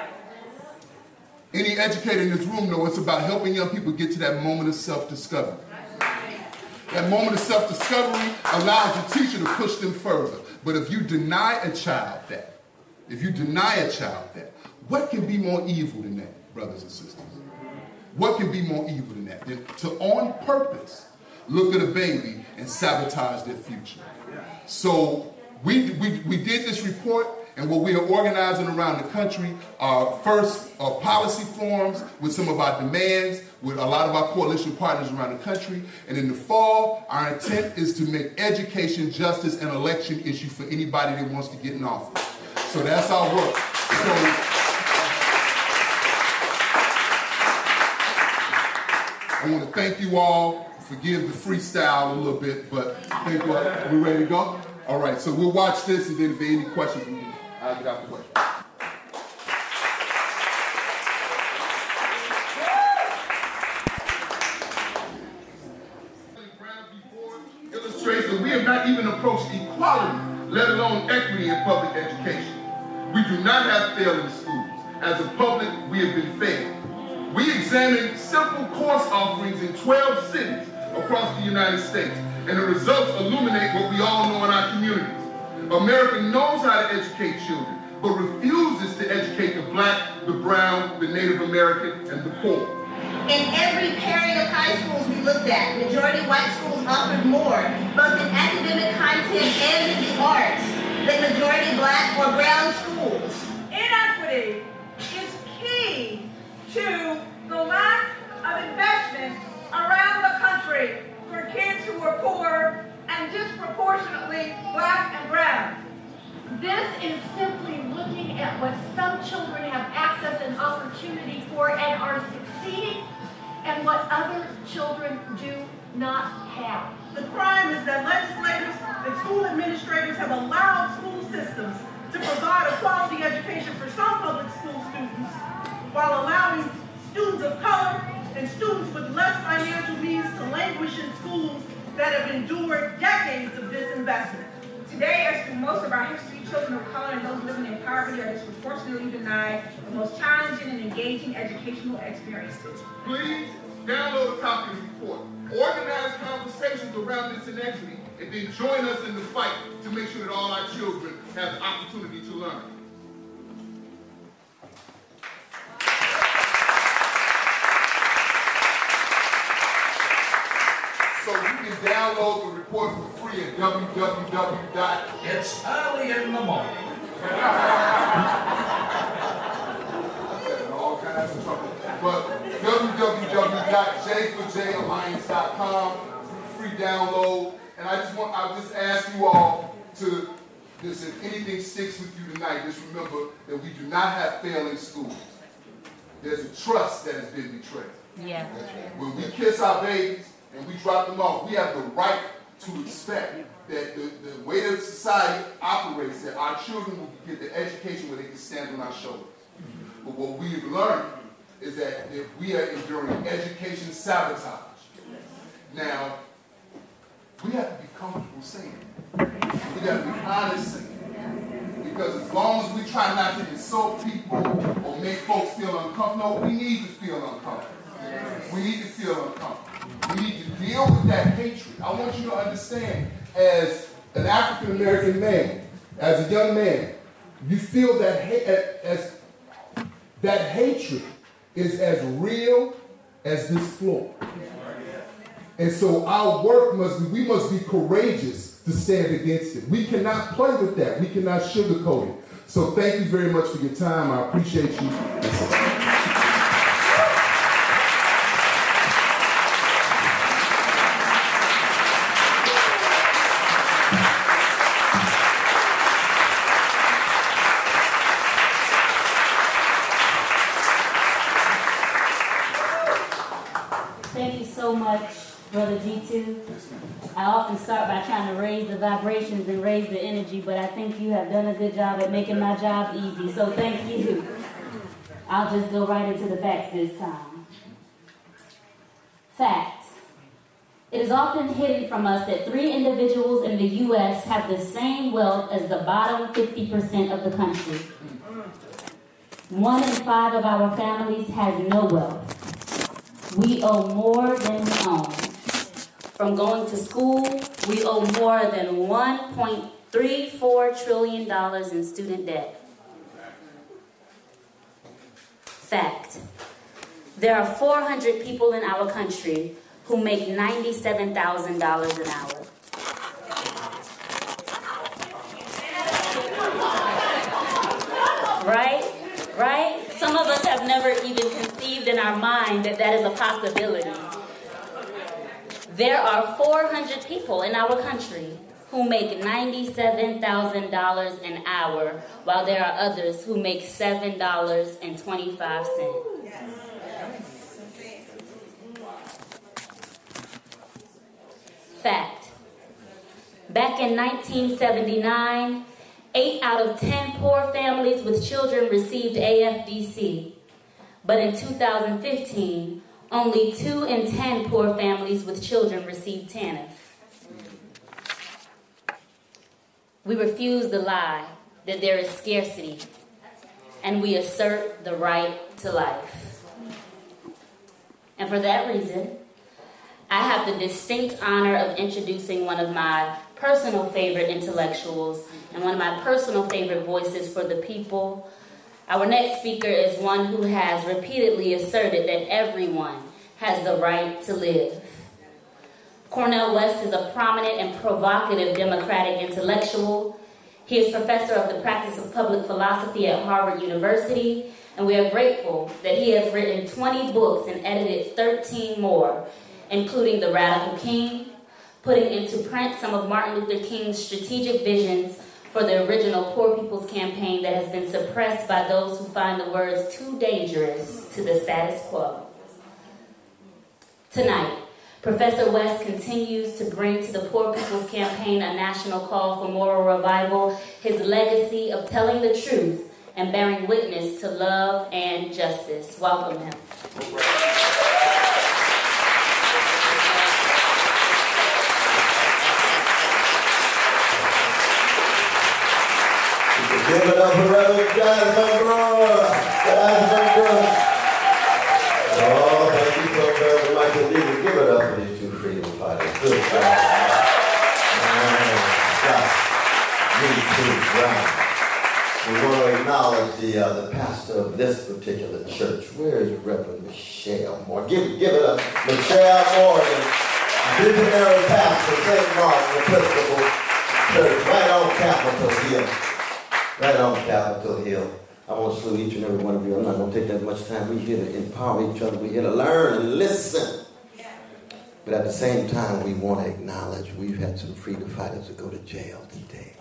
Any educator in this room knows it's about helping young people get to that moment of self-discovery. That moment of self-discovery allows the teacher to push them further. But if you deny a child that, what can be more evil than that, brothers and sisters? What can be more evil than that? Than to, on purpose, look at a baby and sabotage their future. So we did this report, and what we are organizing around the country are first policy forums with some of our demands with a lot of our coalition partners around the country. And in the fall, our intent is to make education, justice, an election issue for anybody that wants to get in office. So that's our work. So I want to thank you all. Forgive the freestyle a little bit, but thank you all. We ready to go? All right, so we'll watch this, and then if there are any questions, I'll get out the way. Illustrates that we have not even approached equality, let alone equity in public education. We do not have failing schools. As a public, we have been failed. We examined simple course offerings in 12 cities across the United States, and the results illuminate what we all know in our communities. America knows how to educate children, but refuses to educate the black, the brown, the Native American, and the poor. In every pairing of high schools we looked at, majority white schools offered more, both in academic content and in the arts, than majority black or brown schools. Inequity is key to the lack of investment around the country for kids who are poor and disproportionately black and brown. This is simply looking at what some children have access and opportunity for and are succeeding, and what other children do not have. The crime is that legislators and school administrators have allowed school systems to provide a quality education for some public school students, while allowing students of color and students with less financial means to languish in schools that have endured decades of disinvestment. Today, as most of our history, children of color and those living in poverty are disproportionately denied the most challenging and engaging educational experiences. Please download a copy of the report. Organize conversations around this inequity, and then join us in the fight to make sure that all our children have the opportunity to learn. So you can download the report for free at www. It's early in the morning. All kinds of trouble. But www.j4jalliance.com, free download. And I'll just ask you all to, if anything sticks with you tonight, just remember that we do not have failing schools. There's a trust that has been betrayed. Yeah. When we kiss our babies and we drop them off, we have the right to expect that the way that society operates, that our children will get the education where they can stand on our shoulders. But what we've learned is that if we are enduring education sabotage, now we have to be comfortable saying it. We got to be honest saying it. Because as long as we try not to insult people or make folks feel uncomfortable, no, we need to feel uncomfortable. We need to feel uncomfortable. We need to deal with that hatred. I want you to understand, as an African American man, as a young man, you feel that that hatred is as real as this floor. And so our work we must be courageous to stand against it. We cannot play with that. We cannot sugarcoat it. So thank you very much for your time. I appreciate you. Thank you so much, Brother G2. I often start by trying to raise the vibrations and raise the energy, but I think you have done a good job at making my job easy, so thank you. I'll just go right into the facts this time. Fact. It is often hidden from us that 3 individuals in the U.S. have the same wealth as the bottom 50% of the country. 1 in 5 of our families has no wealth. We owe more than we own. From going to school, we owe more than $1.34 trillion in student debt. Fact. There are 400 people in our country who make $97,000 an hour. Right? Some of us have never even conceived in our mind that is a possibility. There are 400 people in our country who make $97,000 an hour, while there are others who make $7.25. Fact. Back in 1979, 8 out of 10 poor families with children received AFDC. But in 2015, only 2 in 10 poor families with children received TANF. We refuse the lie that there is scarcity, and we assert the right to life. And for that reason, I have the distinct honor of introducing one of my personal favorite intellectuals and one of my personal favorite voices for the people. Our next speaker is one who has repeatedly asserted that everyone has the right to live. Cornel West is a prominent and provocative democratic intellectual. He is professor of the practice of public philosophy at Harvard University, and we are grateful that he has written 20 books and edited 13 more, including The Radical King, putting into print some of Martin Luther King's strategic visions for the original Poor People's Campaign that has been suppressed by those who find the words too dangerous to the status quo. Tonight, Professor West continues to bring to the Poor People's Campaign a national call for moral revival, his legacy of telling the truth and bearing witness to love and justice. Welcome him. somebody. Good job. We want to acknowledge the pastor of this particular church. Where is Reverend Michelle Moore? Give it up. Michelle Morgan, visionary pastor, St. Mark's Episcopal Church, right on Capitol Hill. Right on Capitol Hill. I want to salute each and every one of you. I'm not going to take that much time. We're here to empower each other. We're here to learn and listen. But at the same time, we want to acknowledge we've had some freedom fighters that go to jail today.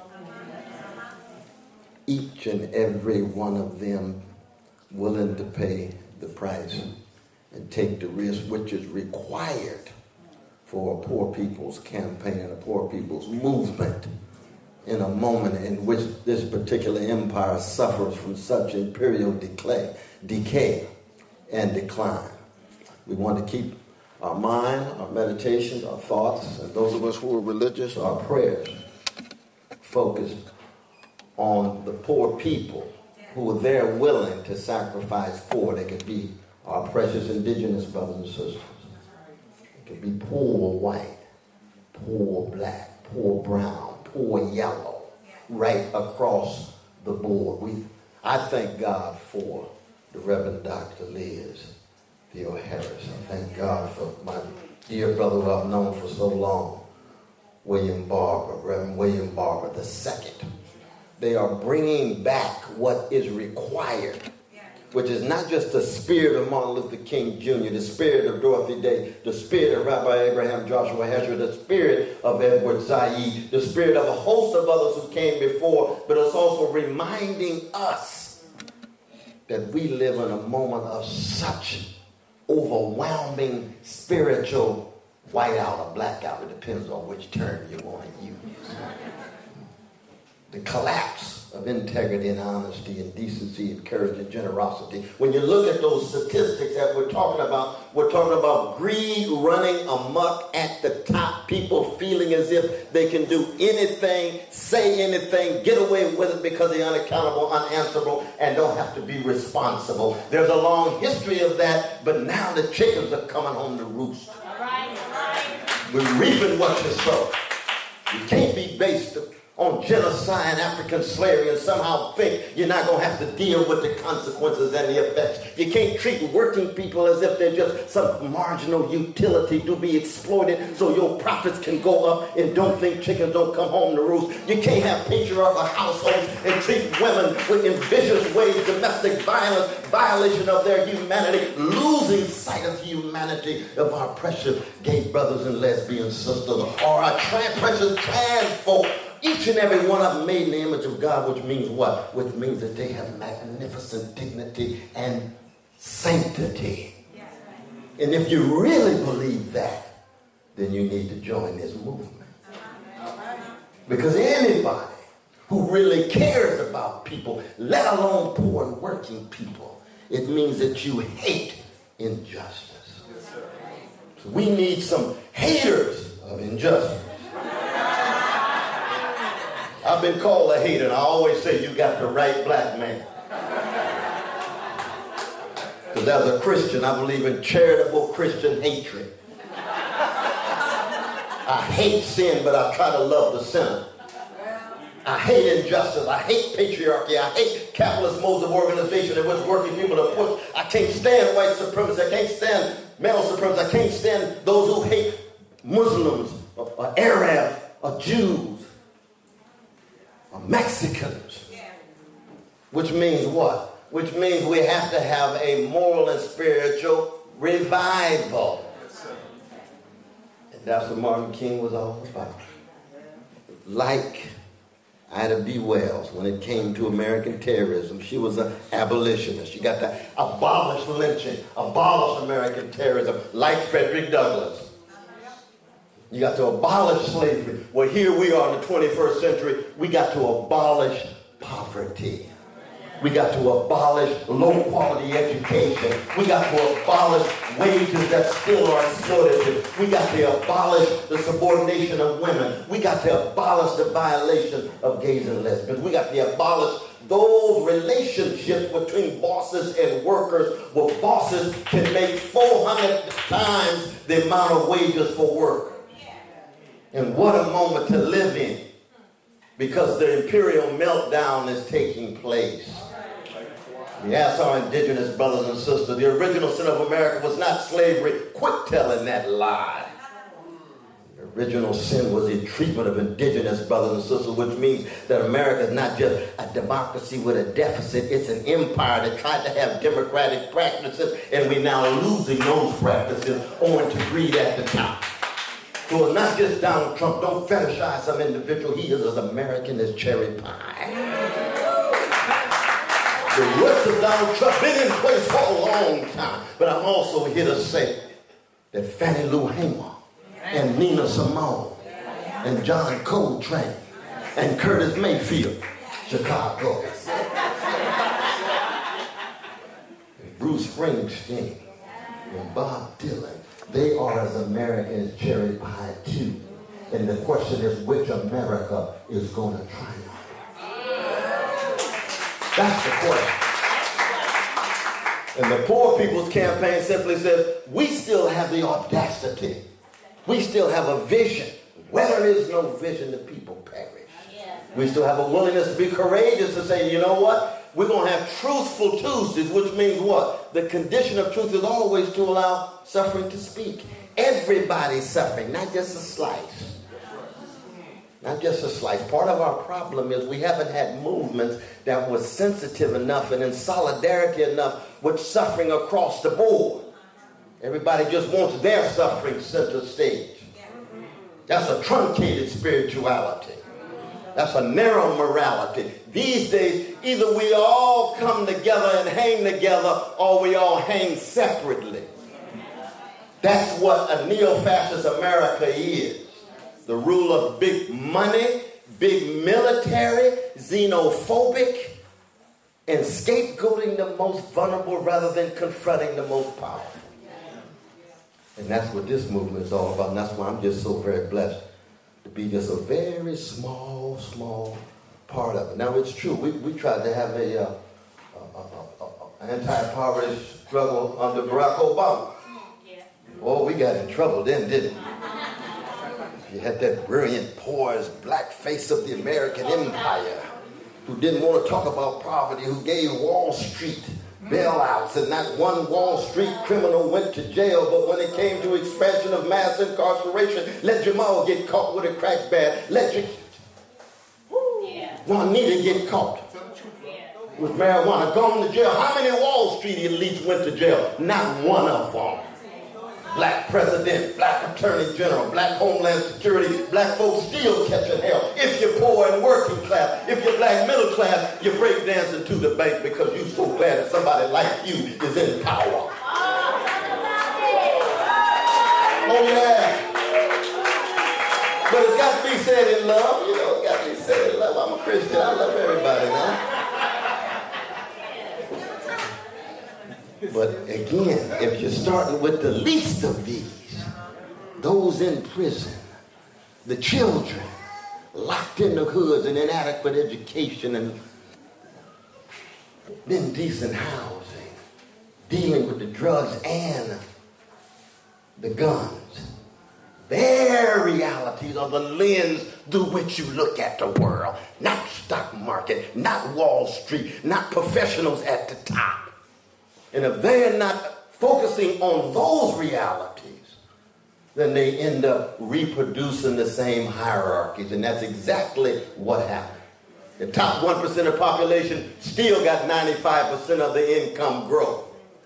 Each and every one of them willing to pay the price and take the risk which is required for a poor people's campaign and a poor people's movement in a moment in which this particular empire suffers from such imperial decay and decline. We want to keep our mind, our meditations, our thoughts, and those of us who are religious, our prayers focused on the poor people who are there willing to sacrifice for. They could be our precious indigenous brothers and sisters. It could be poor white, poor black, poor brown, poor yellow, right across the board. I thank God for the Reverend Dr. Liz Theo Harris. I thank God for my dear brother who I've known for so long, William Barber, Reverend William Barber II. They are bringing back what is required, which is not just the spirit of Martin Luther King Jr., the spirit of Dorothy Day, the spirit of Rabbi Abraham Joshua Heschel, the spirit of Edward Said, the spirit of a host of others who came before, but it's also reminding us that we live in a moment of such overwhelming spiritual whiteout or blackout. It depends on which term you want to use. The collapse of integrity and honesty and decency and courage and generosity. When you look at those statistics that we're talking about greed running amok at the top, people feeling as if they can do anything, say anything, get away with it because they're unaccountable, unanswerable, and don't have to be responsible. There's a long history of that, but now the chickens are coming home to roost. All right. We're reaping what you sow. You can't be based on genocide and African slavery and somehow think you're not going to have to deal with the consequences and the effects. You can't treat working people as if they're just some marginal utility to be exploited so your profits can go up, and don't think chickens don't come home to roost. You can't have patriarchal households and treat women in vicious ways, domestic violence, violation of their humanity, losing sight of the humanity of our precious gay brothers and lesbian sisters, or our precious trans folk. Each and every one of them made in the image of God, which means what? Which means that they have magnificent dignity and sanctity. And if you really believe that, then you need to join this movement. Because anybody who really cares about people, let alone poor and working people, it means that you hate injustice. So we need some haters of injustice. I've been called a hater, and I always say you got the right black man. Because as a Christian, I believe in charitable Christian hatred. I hate sin, but I try to love the sinner. I hate injustice. I hate patriarchy. I hate capitalist modes of organization in which working people are pushed. I can't stand white supremacy. I can't stand male supremacy. I can't stand those who hate Muslims, or Arabs, or Jews, or Mexicans. Which means what? Which means we have to have a moral and spiritual revival. And that's what Martin King was all about. Like Ida B. Wells, when it came to American terrorism, she was an abolitionist. She got to abolish lynching, abolish American terrorism, like Frederick Douglass. You got to abolish slavery. Well, here we are in the 21st century. We got to abolish poverty. We got to abolish low-quality education. We got to abolish wages that still are exploitative. We got to abolish the subordination of women. We got to abolish the violation of gays and lesbians. We got to abolish those relationships between bosses and workers where bosses can make 400 times the amount of wages for workers. And what a moment to live in, because the imperial meltdown is taking place. We ask our indigenous brothers and sisters, the original sin of America was not slavery. Quit telling that lie. The original sin was the treatment of indigenous brothers and sisters, which means that America is not just a democracy with a deficit. It's an empire that tried to have democratic practices, and we're now losing those practices owing to greed at the top. So it's not just Donald Trump. Don't fetishize some individual. He is as American as cherry pie. The roots of Donald Trump been in place for a long time. But I'm also here to say that Fannie Lou Hamer and Nina Simone and John Coltrane and Curtis Mayfield, Chicago, and Bruce Springsteen and Bob Dylan, they are as American as cherry pie too. And the question is, which America is going to triumph? That's the question. And the Poor People's Campaign simply says, we still have the audacity. We still have a vision. Where there is no vision, the people perish. We still have a willingness to be courageous to say, you know what? We're going to have truthful Tuesdays, which means what? The condition of truth is always to allow suffering to speak. Everybody's suffering, not just a slice. Not just a slice. Part of our problem is we haven't had movements that was sensitive enough and in solidarity enough with suffering across the board. Everybody just wants their suffering center stage. That's a truncated spirituality. That's a narrow morality. These days, either we all come together and hang together, or we all hang separately. That's what a neo-fascist America is. The rule of big money, big military, xenophobic, and scapegoating the most vulnerable rather than confronting the most powerful. And that's what this movement is all about. And that's why I'm just so very blessed to be just a very small part of it. Now, it's true. We tried to have a anti-poverty struggle under Barack Obama. Oh, we got in trouble then, didn't we? You had that brilliant, poised black face of the American empire who didn't want to talk about poverty, who gave Wall Street bailouts, and not one Wall Street criminal went to jail. But when it came to expansion of mass incarceration, let Jamal get caught with a crack bag. Let Juanita get caught with marijuana, gone to jail. How many Wall Street elites went to jail? Not one of them. Black president, black attorney general, black homeland security, black folks still catching hell. If you're poor and working class, if you're black middle class, you're breakdancing to the bank because you're so glad that somebody like you is in power. Oh yeah. But it's got to be said in love. You know, it's got to be said in love. I'm a Christian. I love everybody now. But again, if you're starting with the least of these, those in prison, the children locked in the hoods and inadequate education and indecent housing, dealing with the drugs and the guns, their realities are the lens through which you look at the world. Not stock market, not Wall Street, not professionals at the top. And if they're not focusing on those realities, then they end up reproducing the same hierarchies. And that's exactly what happened. The top 1% of the population still got 95% of the income growth.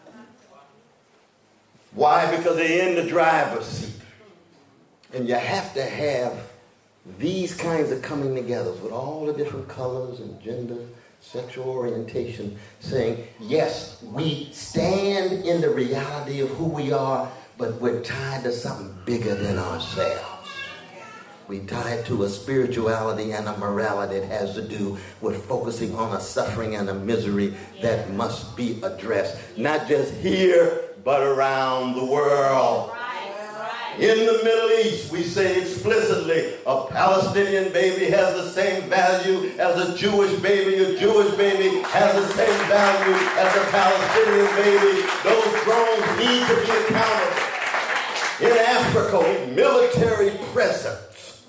Why? Because they're in the driver's seat. And you have to have these kinds of coming together with all the different colors and genders, sexual orientation, saying, yes, we stand in the reality of who we are, but we're tied to something bigger than ourselves. We tied to a spirituality and a morality that has to do with focusing on a suffering and a misery that must be addressed, not just here, but around the world. In the Middle East, we say explicitly, a Palestinian baby has the same value as a Jewish baby. A Jewish baby has the same value as a Palestinian baby. Those drones need to be accountable. In Africa, with military presence,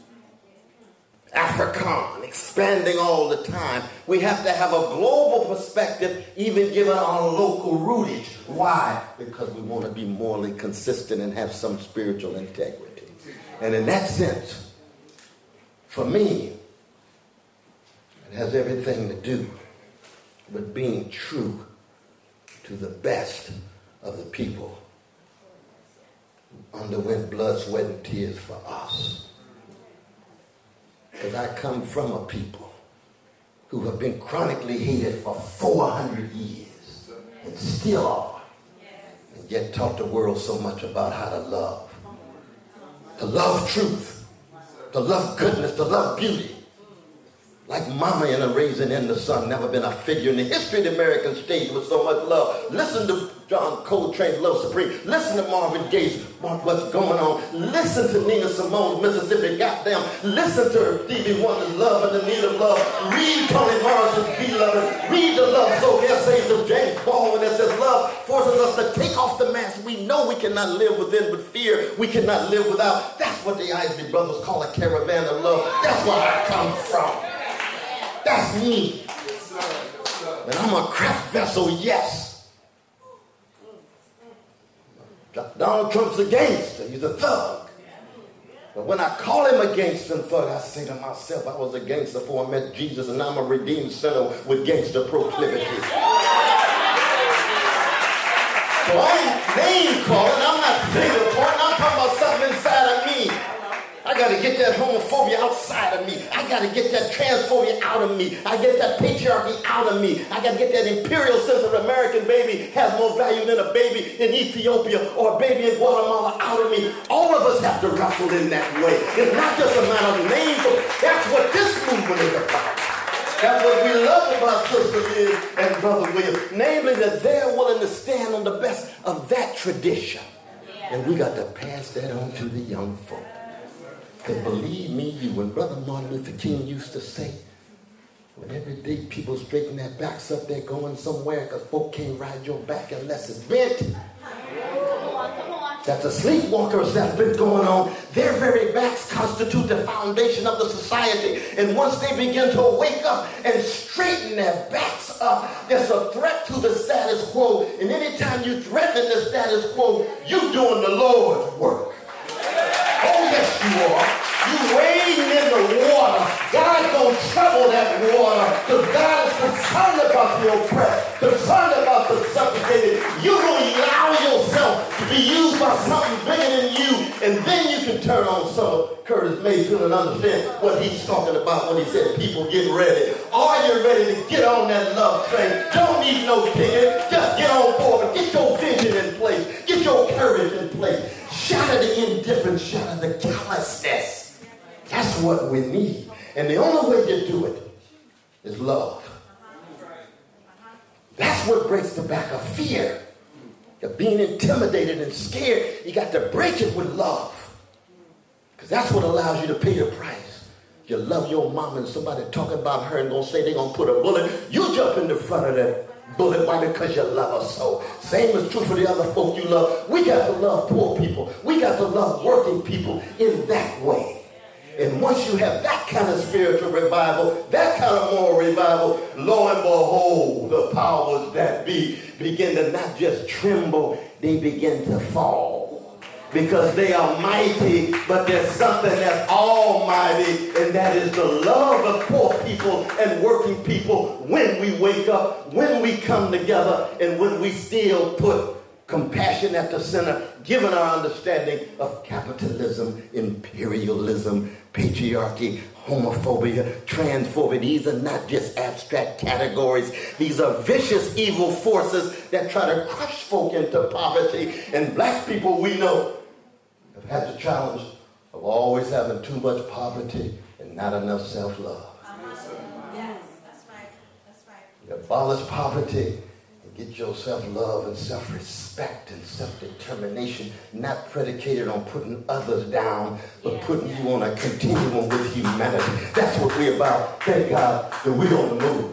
Afrikaan, expanding all the time. We have to have a global perspective, even given our local rootage. Why? Because we want to be morally consistent and have some spiritual integrity. And in that sense, for me, it has everything to do with being true to the best of the people who underwent blood, sweat, and tears for us. Because I come from a people who have been chronically hated for 400 years and still are, and yet taught the world so much about how to love truth, to love goodness, to love beauty. Like Mama in A Raisin in the Sun, never been a figure in the history of the American stage with so much love. Listen to John Coltrane's Love Supreme. Listen to Marvin Gaye's What's Going On. Listen to Nina Simone's Mississippi Goddamn. Listen to Stevie Wonder's Love and the Need of Love. Read Toni Morrison's Beloved. Read the love soul essays of James Baldwin that says love forces us to take off the mask. We know we cannot live within but fear. We cannot live without. That's what the Isley Brothers call a caravan of love. That's where I come from. That's me. And I'm a crap vessel, yes. Donald Trump's a gangster. He's a thug. But when I call him a gangster and thug, I say to myself, I was a gangster before I met Jesus, and I'm a redeemed sinner with gangster proclivities. So I ain't name calling. I'm not finger pointing. I'm talking about something inside of me. I got to get that homophobia outside of me. I got to get that transphobia out of me. I get that patriarchy out of me. I got to get that imperial sense of American baby has more value than a baby in Ethiopia or a baby in Guatemala out of me. All of us have to wrestle in that way. It's not just a matter of names. That's what this movement is about. That's what we love about Sister Liz and Brother William. Namely, that they're willing to stand on the best of that tradition. And we got to pass that on to the young folk. Because believe me, when Brother Martin Luther King used to say, when every day people straighten their backs up, they're going somewhere because folk can't ride your back unless it's bent. Come on. That the sleepwalkers that's been going on, their very backs constitute the foundation of the society. And once they begin to wake up and straighten their backs up, there's a threat to the status quo. And anytime you threaten the status quo, you're doing the Lord's work. Oh, yes, you are. You wading in the water. God's going to trouble that water because God is concerned about the oppressed, concerned about the suffocated. You're going to allow yourself to be used by something bigger than you, and then you can turn on some of Curtis Mayfield and understand what he's talking about when he said people get ready. Are you ready to get on that love train? Don't need no ticket. Just get on board. Get your vision in place. Get your courage in place. Shatter the indifference, shatter the callousness. That's what we need. And the only way to do it is love. That's what breaks the back of fear. Of being intimidated and scared, you got to break it with love. Because that's what allows you to pay the price. You love your mom and somebody talking about her and gonna say they're gonna put a bullet. You jump in the front of that bullet. Why? Because you love her so. Same is true for the other folk you love. We got to love poor people. We got to love working people in that way. And once you have that kind of spiritual revival, that kind of moral revival, lo and behold, the powers that be begin to not just tremble, they begin to fall. Because they are mighty, but there's something that's almighty, and that is the love of poor people and working people when we wake up, when we come together, and when we still put compassion at the center, given our understanding of capitalism, imperialism, patriarchy, homophobia, transphobia. These are not just abstract categories. These are vicious evil forces that try to crush folk into poverty. And black people, we know, have had the challenge of always having too much poverty and not enough self-love. Yes, that's right. That's right. You abolish poverty and get your self-love and self-respect and self-determination, not predicated on putting others down, but putting you on a continuum with humanity. That's what we're about. Thank God that we're on the move.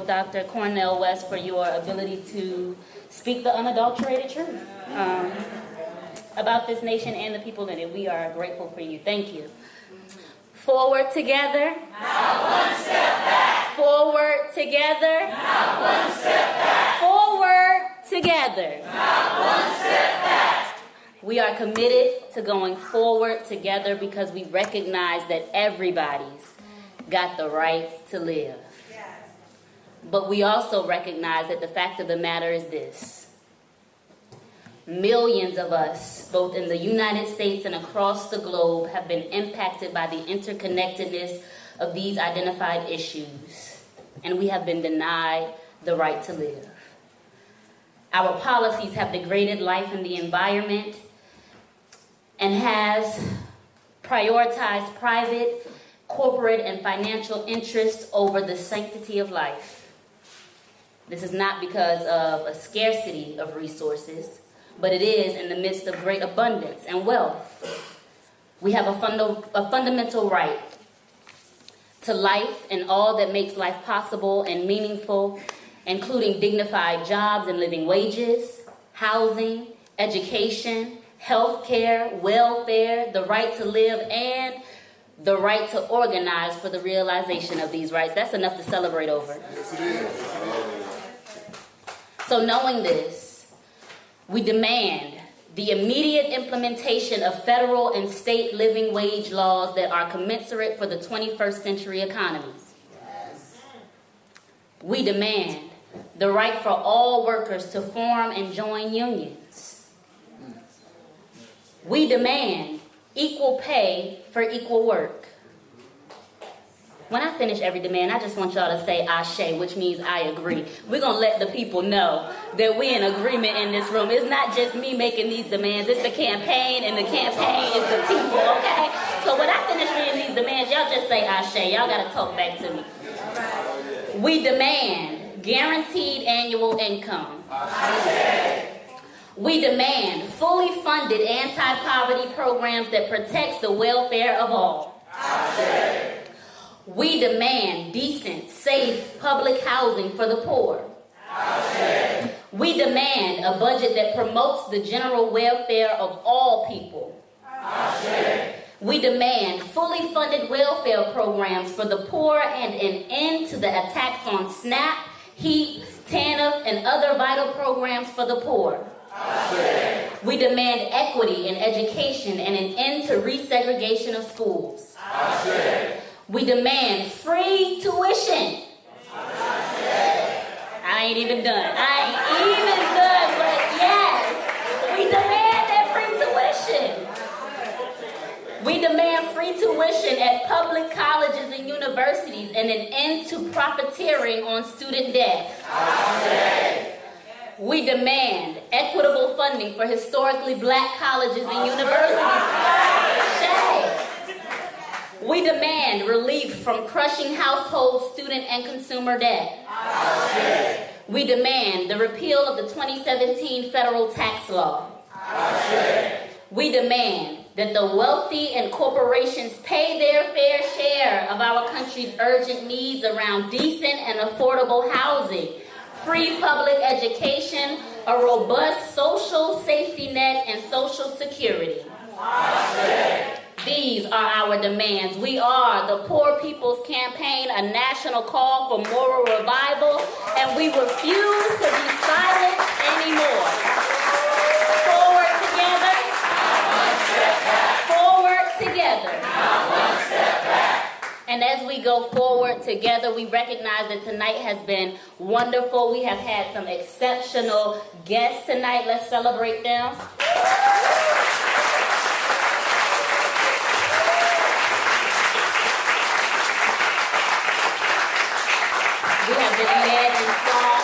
Dr. Cornel West, for your ability to speak the unadulterated truth about this nation and the people in it. We are grateful for you. Thank you. Forward together. Not one step back. Forward together. Not one step back. Forward together. Not one step back. We are committed to going forward together because we recognize that everybody's got the right to live. But we also recognize that the fact of the matter is this. Millions of us, both in the United States and across the globe, have been impacted by the interconnectedness of these identified issues, and we have been denied the right to live. Our policies have degraded life and the environment and has prioritized private, corporate, and financial interests over the sanctity of life. This is not because of a scarcity of resources, but it is in the midst of great abundance and wealth. We have a fundamental right to life and all that makes life possible and meaningful, including dignified jobs and living wages, housing, education, health care, welfare, the right to live, and the right to organize for the realization of these rights. That's enough to celebrate over. Yes, it is. So knowing this, we demand the immediate implementation of federal and state living wage laws that are commensurate for the 21st century economy. We demand the right for all workers to form and join unions. We demand equal pay for equal work. When I finish every demand, I just want y'all to say Ashe, which means I agree. We're going to let the people know that we're in agreement in this room. It's not just me making these demands. It's the campaign, and the campaign is the people, okay? So when I finish reading these demands, y'all just say Ashe. Y'all got to talk back to me. We demand guaranteed annual income. Ashe. We demand fully funded anti-poverty programs that protects the welfare of all. Ashe. We demand decent, safe public housing for the poor. Ashe. We demand a budget that promotes the general welfare of all people. Ashe. We demand fully funded welfare programs for the poor and an end to the attacks on SNAP, HEAP, TANF, and other vital programs for the poor. Ashe. We demand equity in education and an end to resegregation of schools. Ashe. We demand free tuition. I ain't even done. But yes, we demand that free tuition. We demand free tuition at public colleges and universities and an end to profiteering on student debt. We demand equitable funding for historically black colleges and universities. We demand relief from crushing household, student, and consumer debt. Ashe. We demand the repeal of the 2017 federal tax law. Ashe. We demand that the wealthy and corporations pay their fair share of our country's urgent needs around decent and affordable housing, free public education, a robust social safety net, and social security. Ashe. These are our demands. We are the Poor People's Campaign, a national call for moral revival, and we refuse to be silent anymore. Forward together. Forward together. And as we go forward together, we recognize that tonight has been wonderful. We have had some exceptional guests tonight. Let's celebrate them. We have been led in song.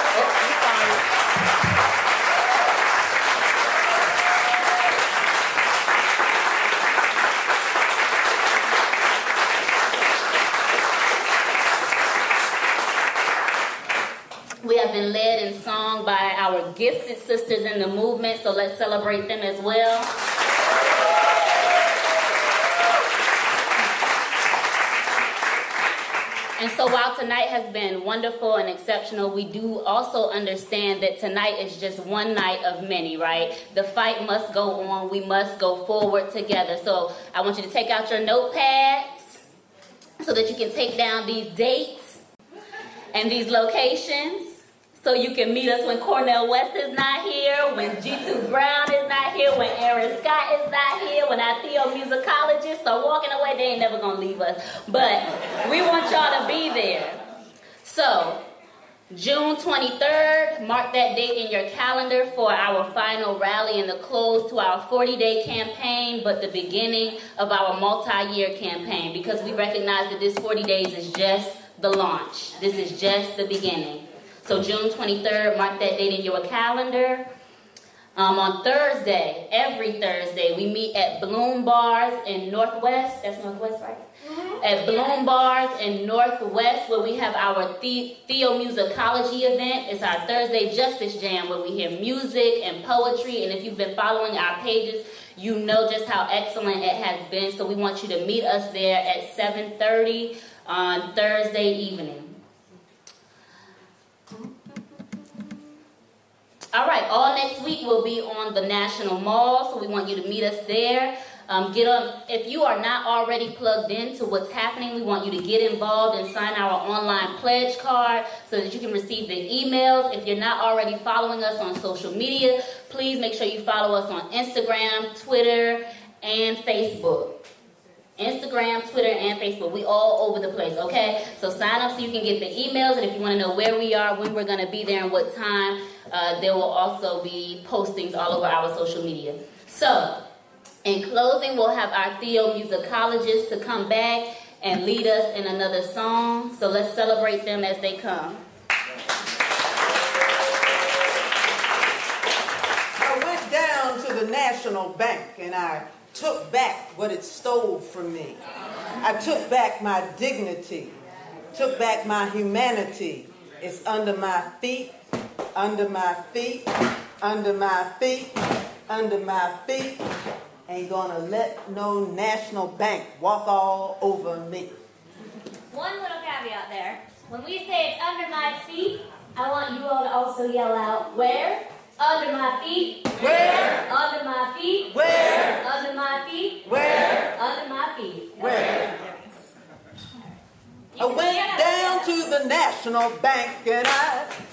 We have been led in song by our gifted sisters in the movement, so let's celebrate them as well. And so while tonight has been wonderful and exceptional, we do also understand that tonight is just one night of many, right? The fight must go on. We must go forward together. So I want you to take out your notepads so that you can take down these dates and these locations. So you can meet us when Cornel West is not here, when G2 Brown is not here, when Aaron Scott is not here, when our theomusicologists are walking away. They ain't never going to leave us. But we want y'all to be there. So, June 23rd, mark that date in your calendar for our final rally and the close to our 40-day campaign, but the beginning of our multi-year campaign, because we recognize that this 40 days is just the launch. This is just the beginning. So June 23rd, mark that date in your calendar. On Thursday, every Thursday, we meet at Bloom Bars in Northwest. That's Northwest, right? Mm-hmm. At Bloom Bars in Northwest, where we have our theomusicology event. It's our Thursday Justice Jam, where we hear music and poetry. And if you've been following our pages, you know just how excellent it has been. So we want you to meet us there at 7:30 on Thursday evening. All right, all next week we'll be on the National Mall, so we want you to meet us there. If you are not already plugged into what's happening, we want you to get involved and sign our online pledge card so that you can receive the emails. If you're not already following us on social media, please make sure you follow us on Instagram, Twitter, and Facebook. Instagram, Twitter, and Facebook. We all over the place, okay? So sign up so you can get the emails, and if you want to know where we are, when we're going to be there, and what time, there will also be postings all over our social media. So, in closing, we'll have our theomusicologists to come back and lead us in another song. So let's celebrate them as they come. I went down to the National Bank and I took back what it stole from me. I took back my dignity, took back my humanity. It's under my feet, under my feet, under my feet, under my feet. Ain't gonna let no national bank walk all over me. One little caveat there. When we say it's under my feet, I want you all to also yell out, where? Under my feet. Where? Under my feet. Where? Under my feet. Where? Under my feet. Where? I went down to the National Bank and I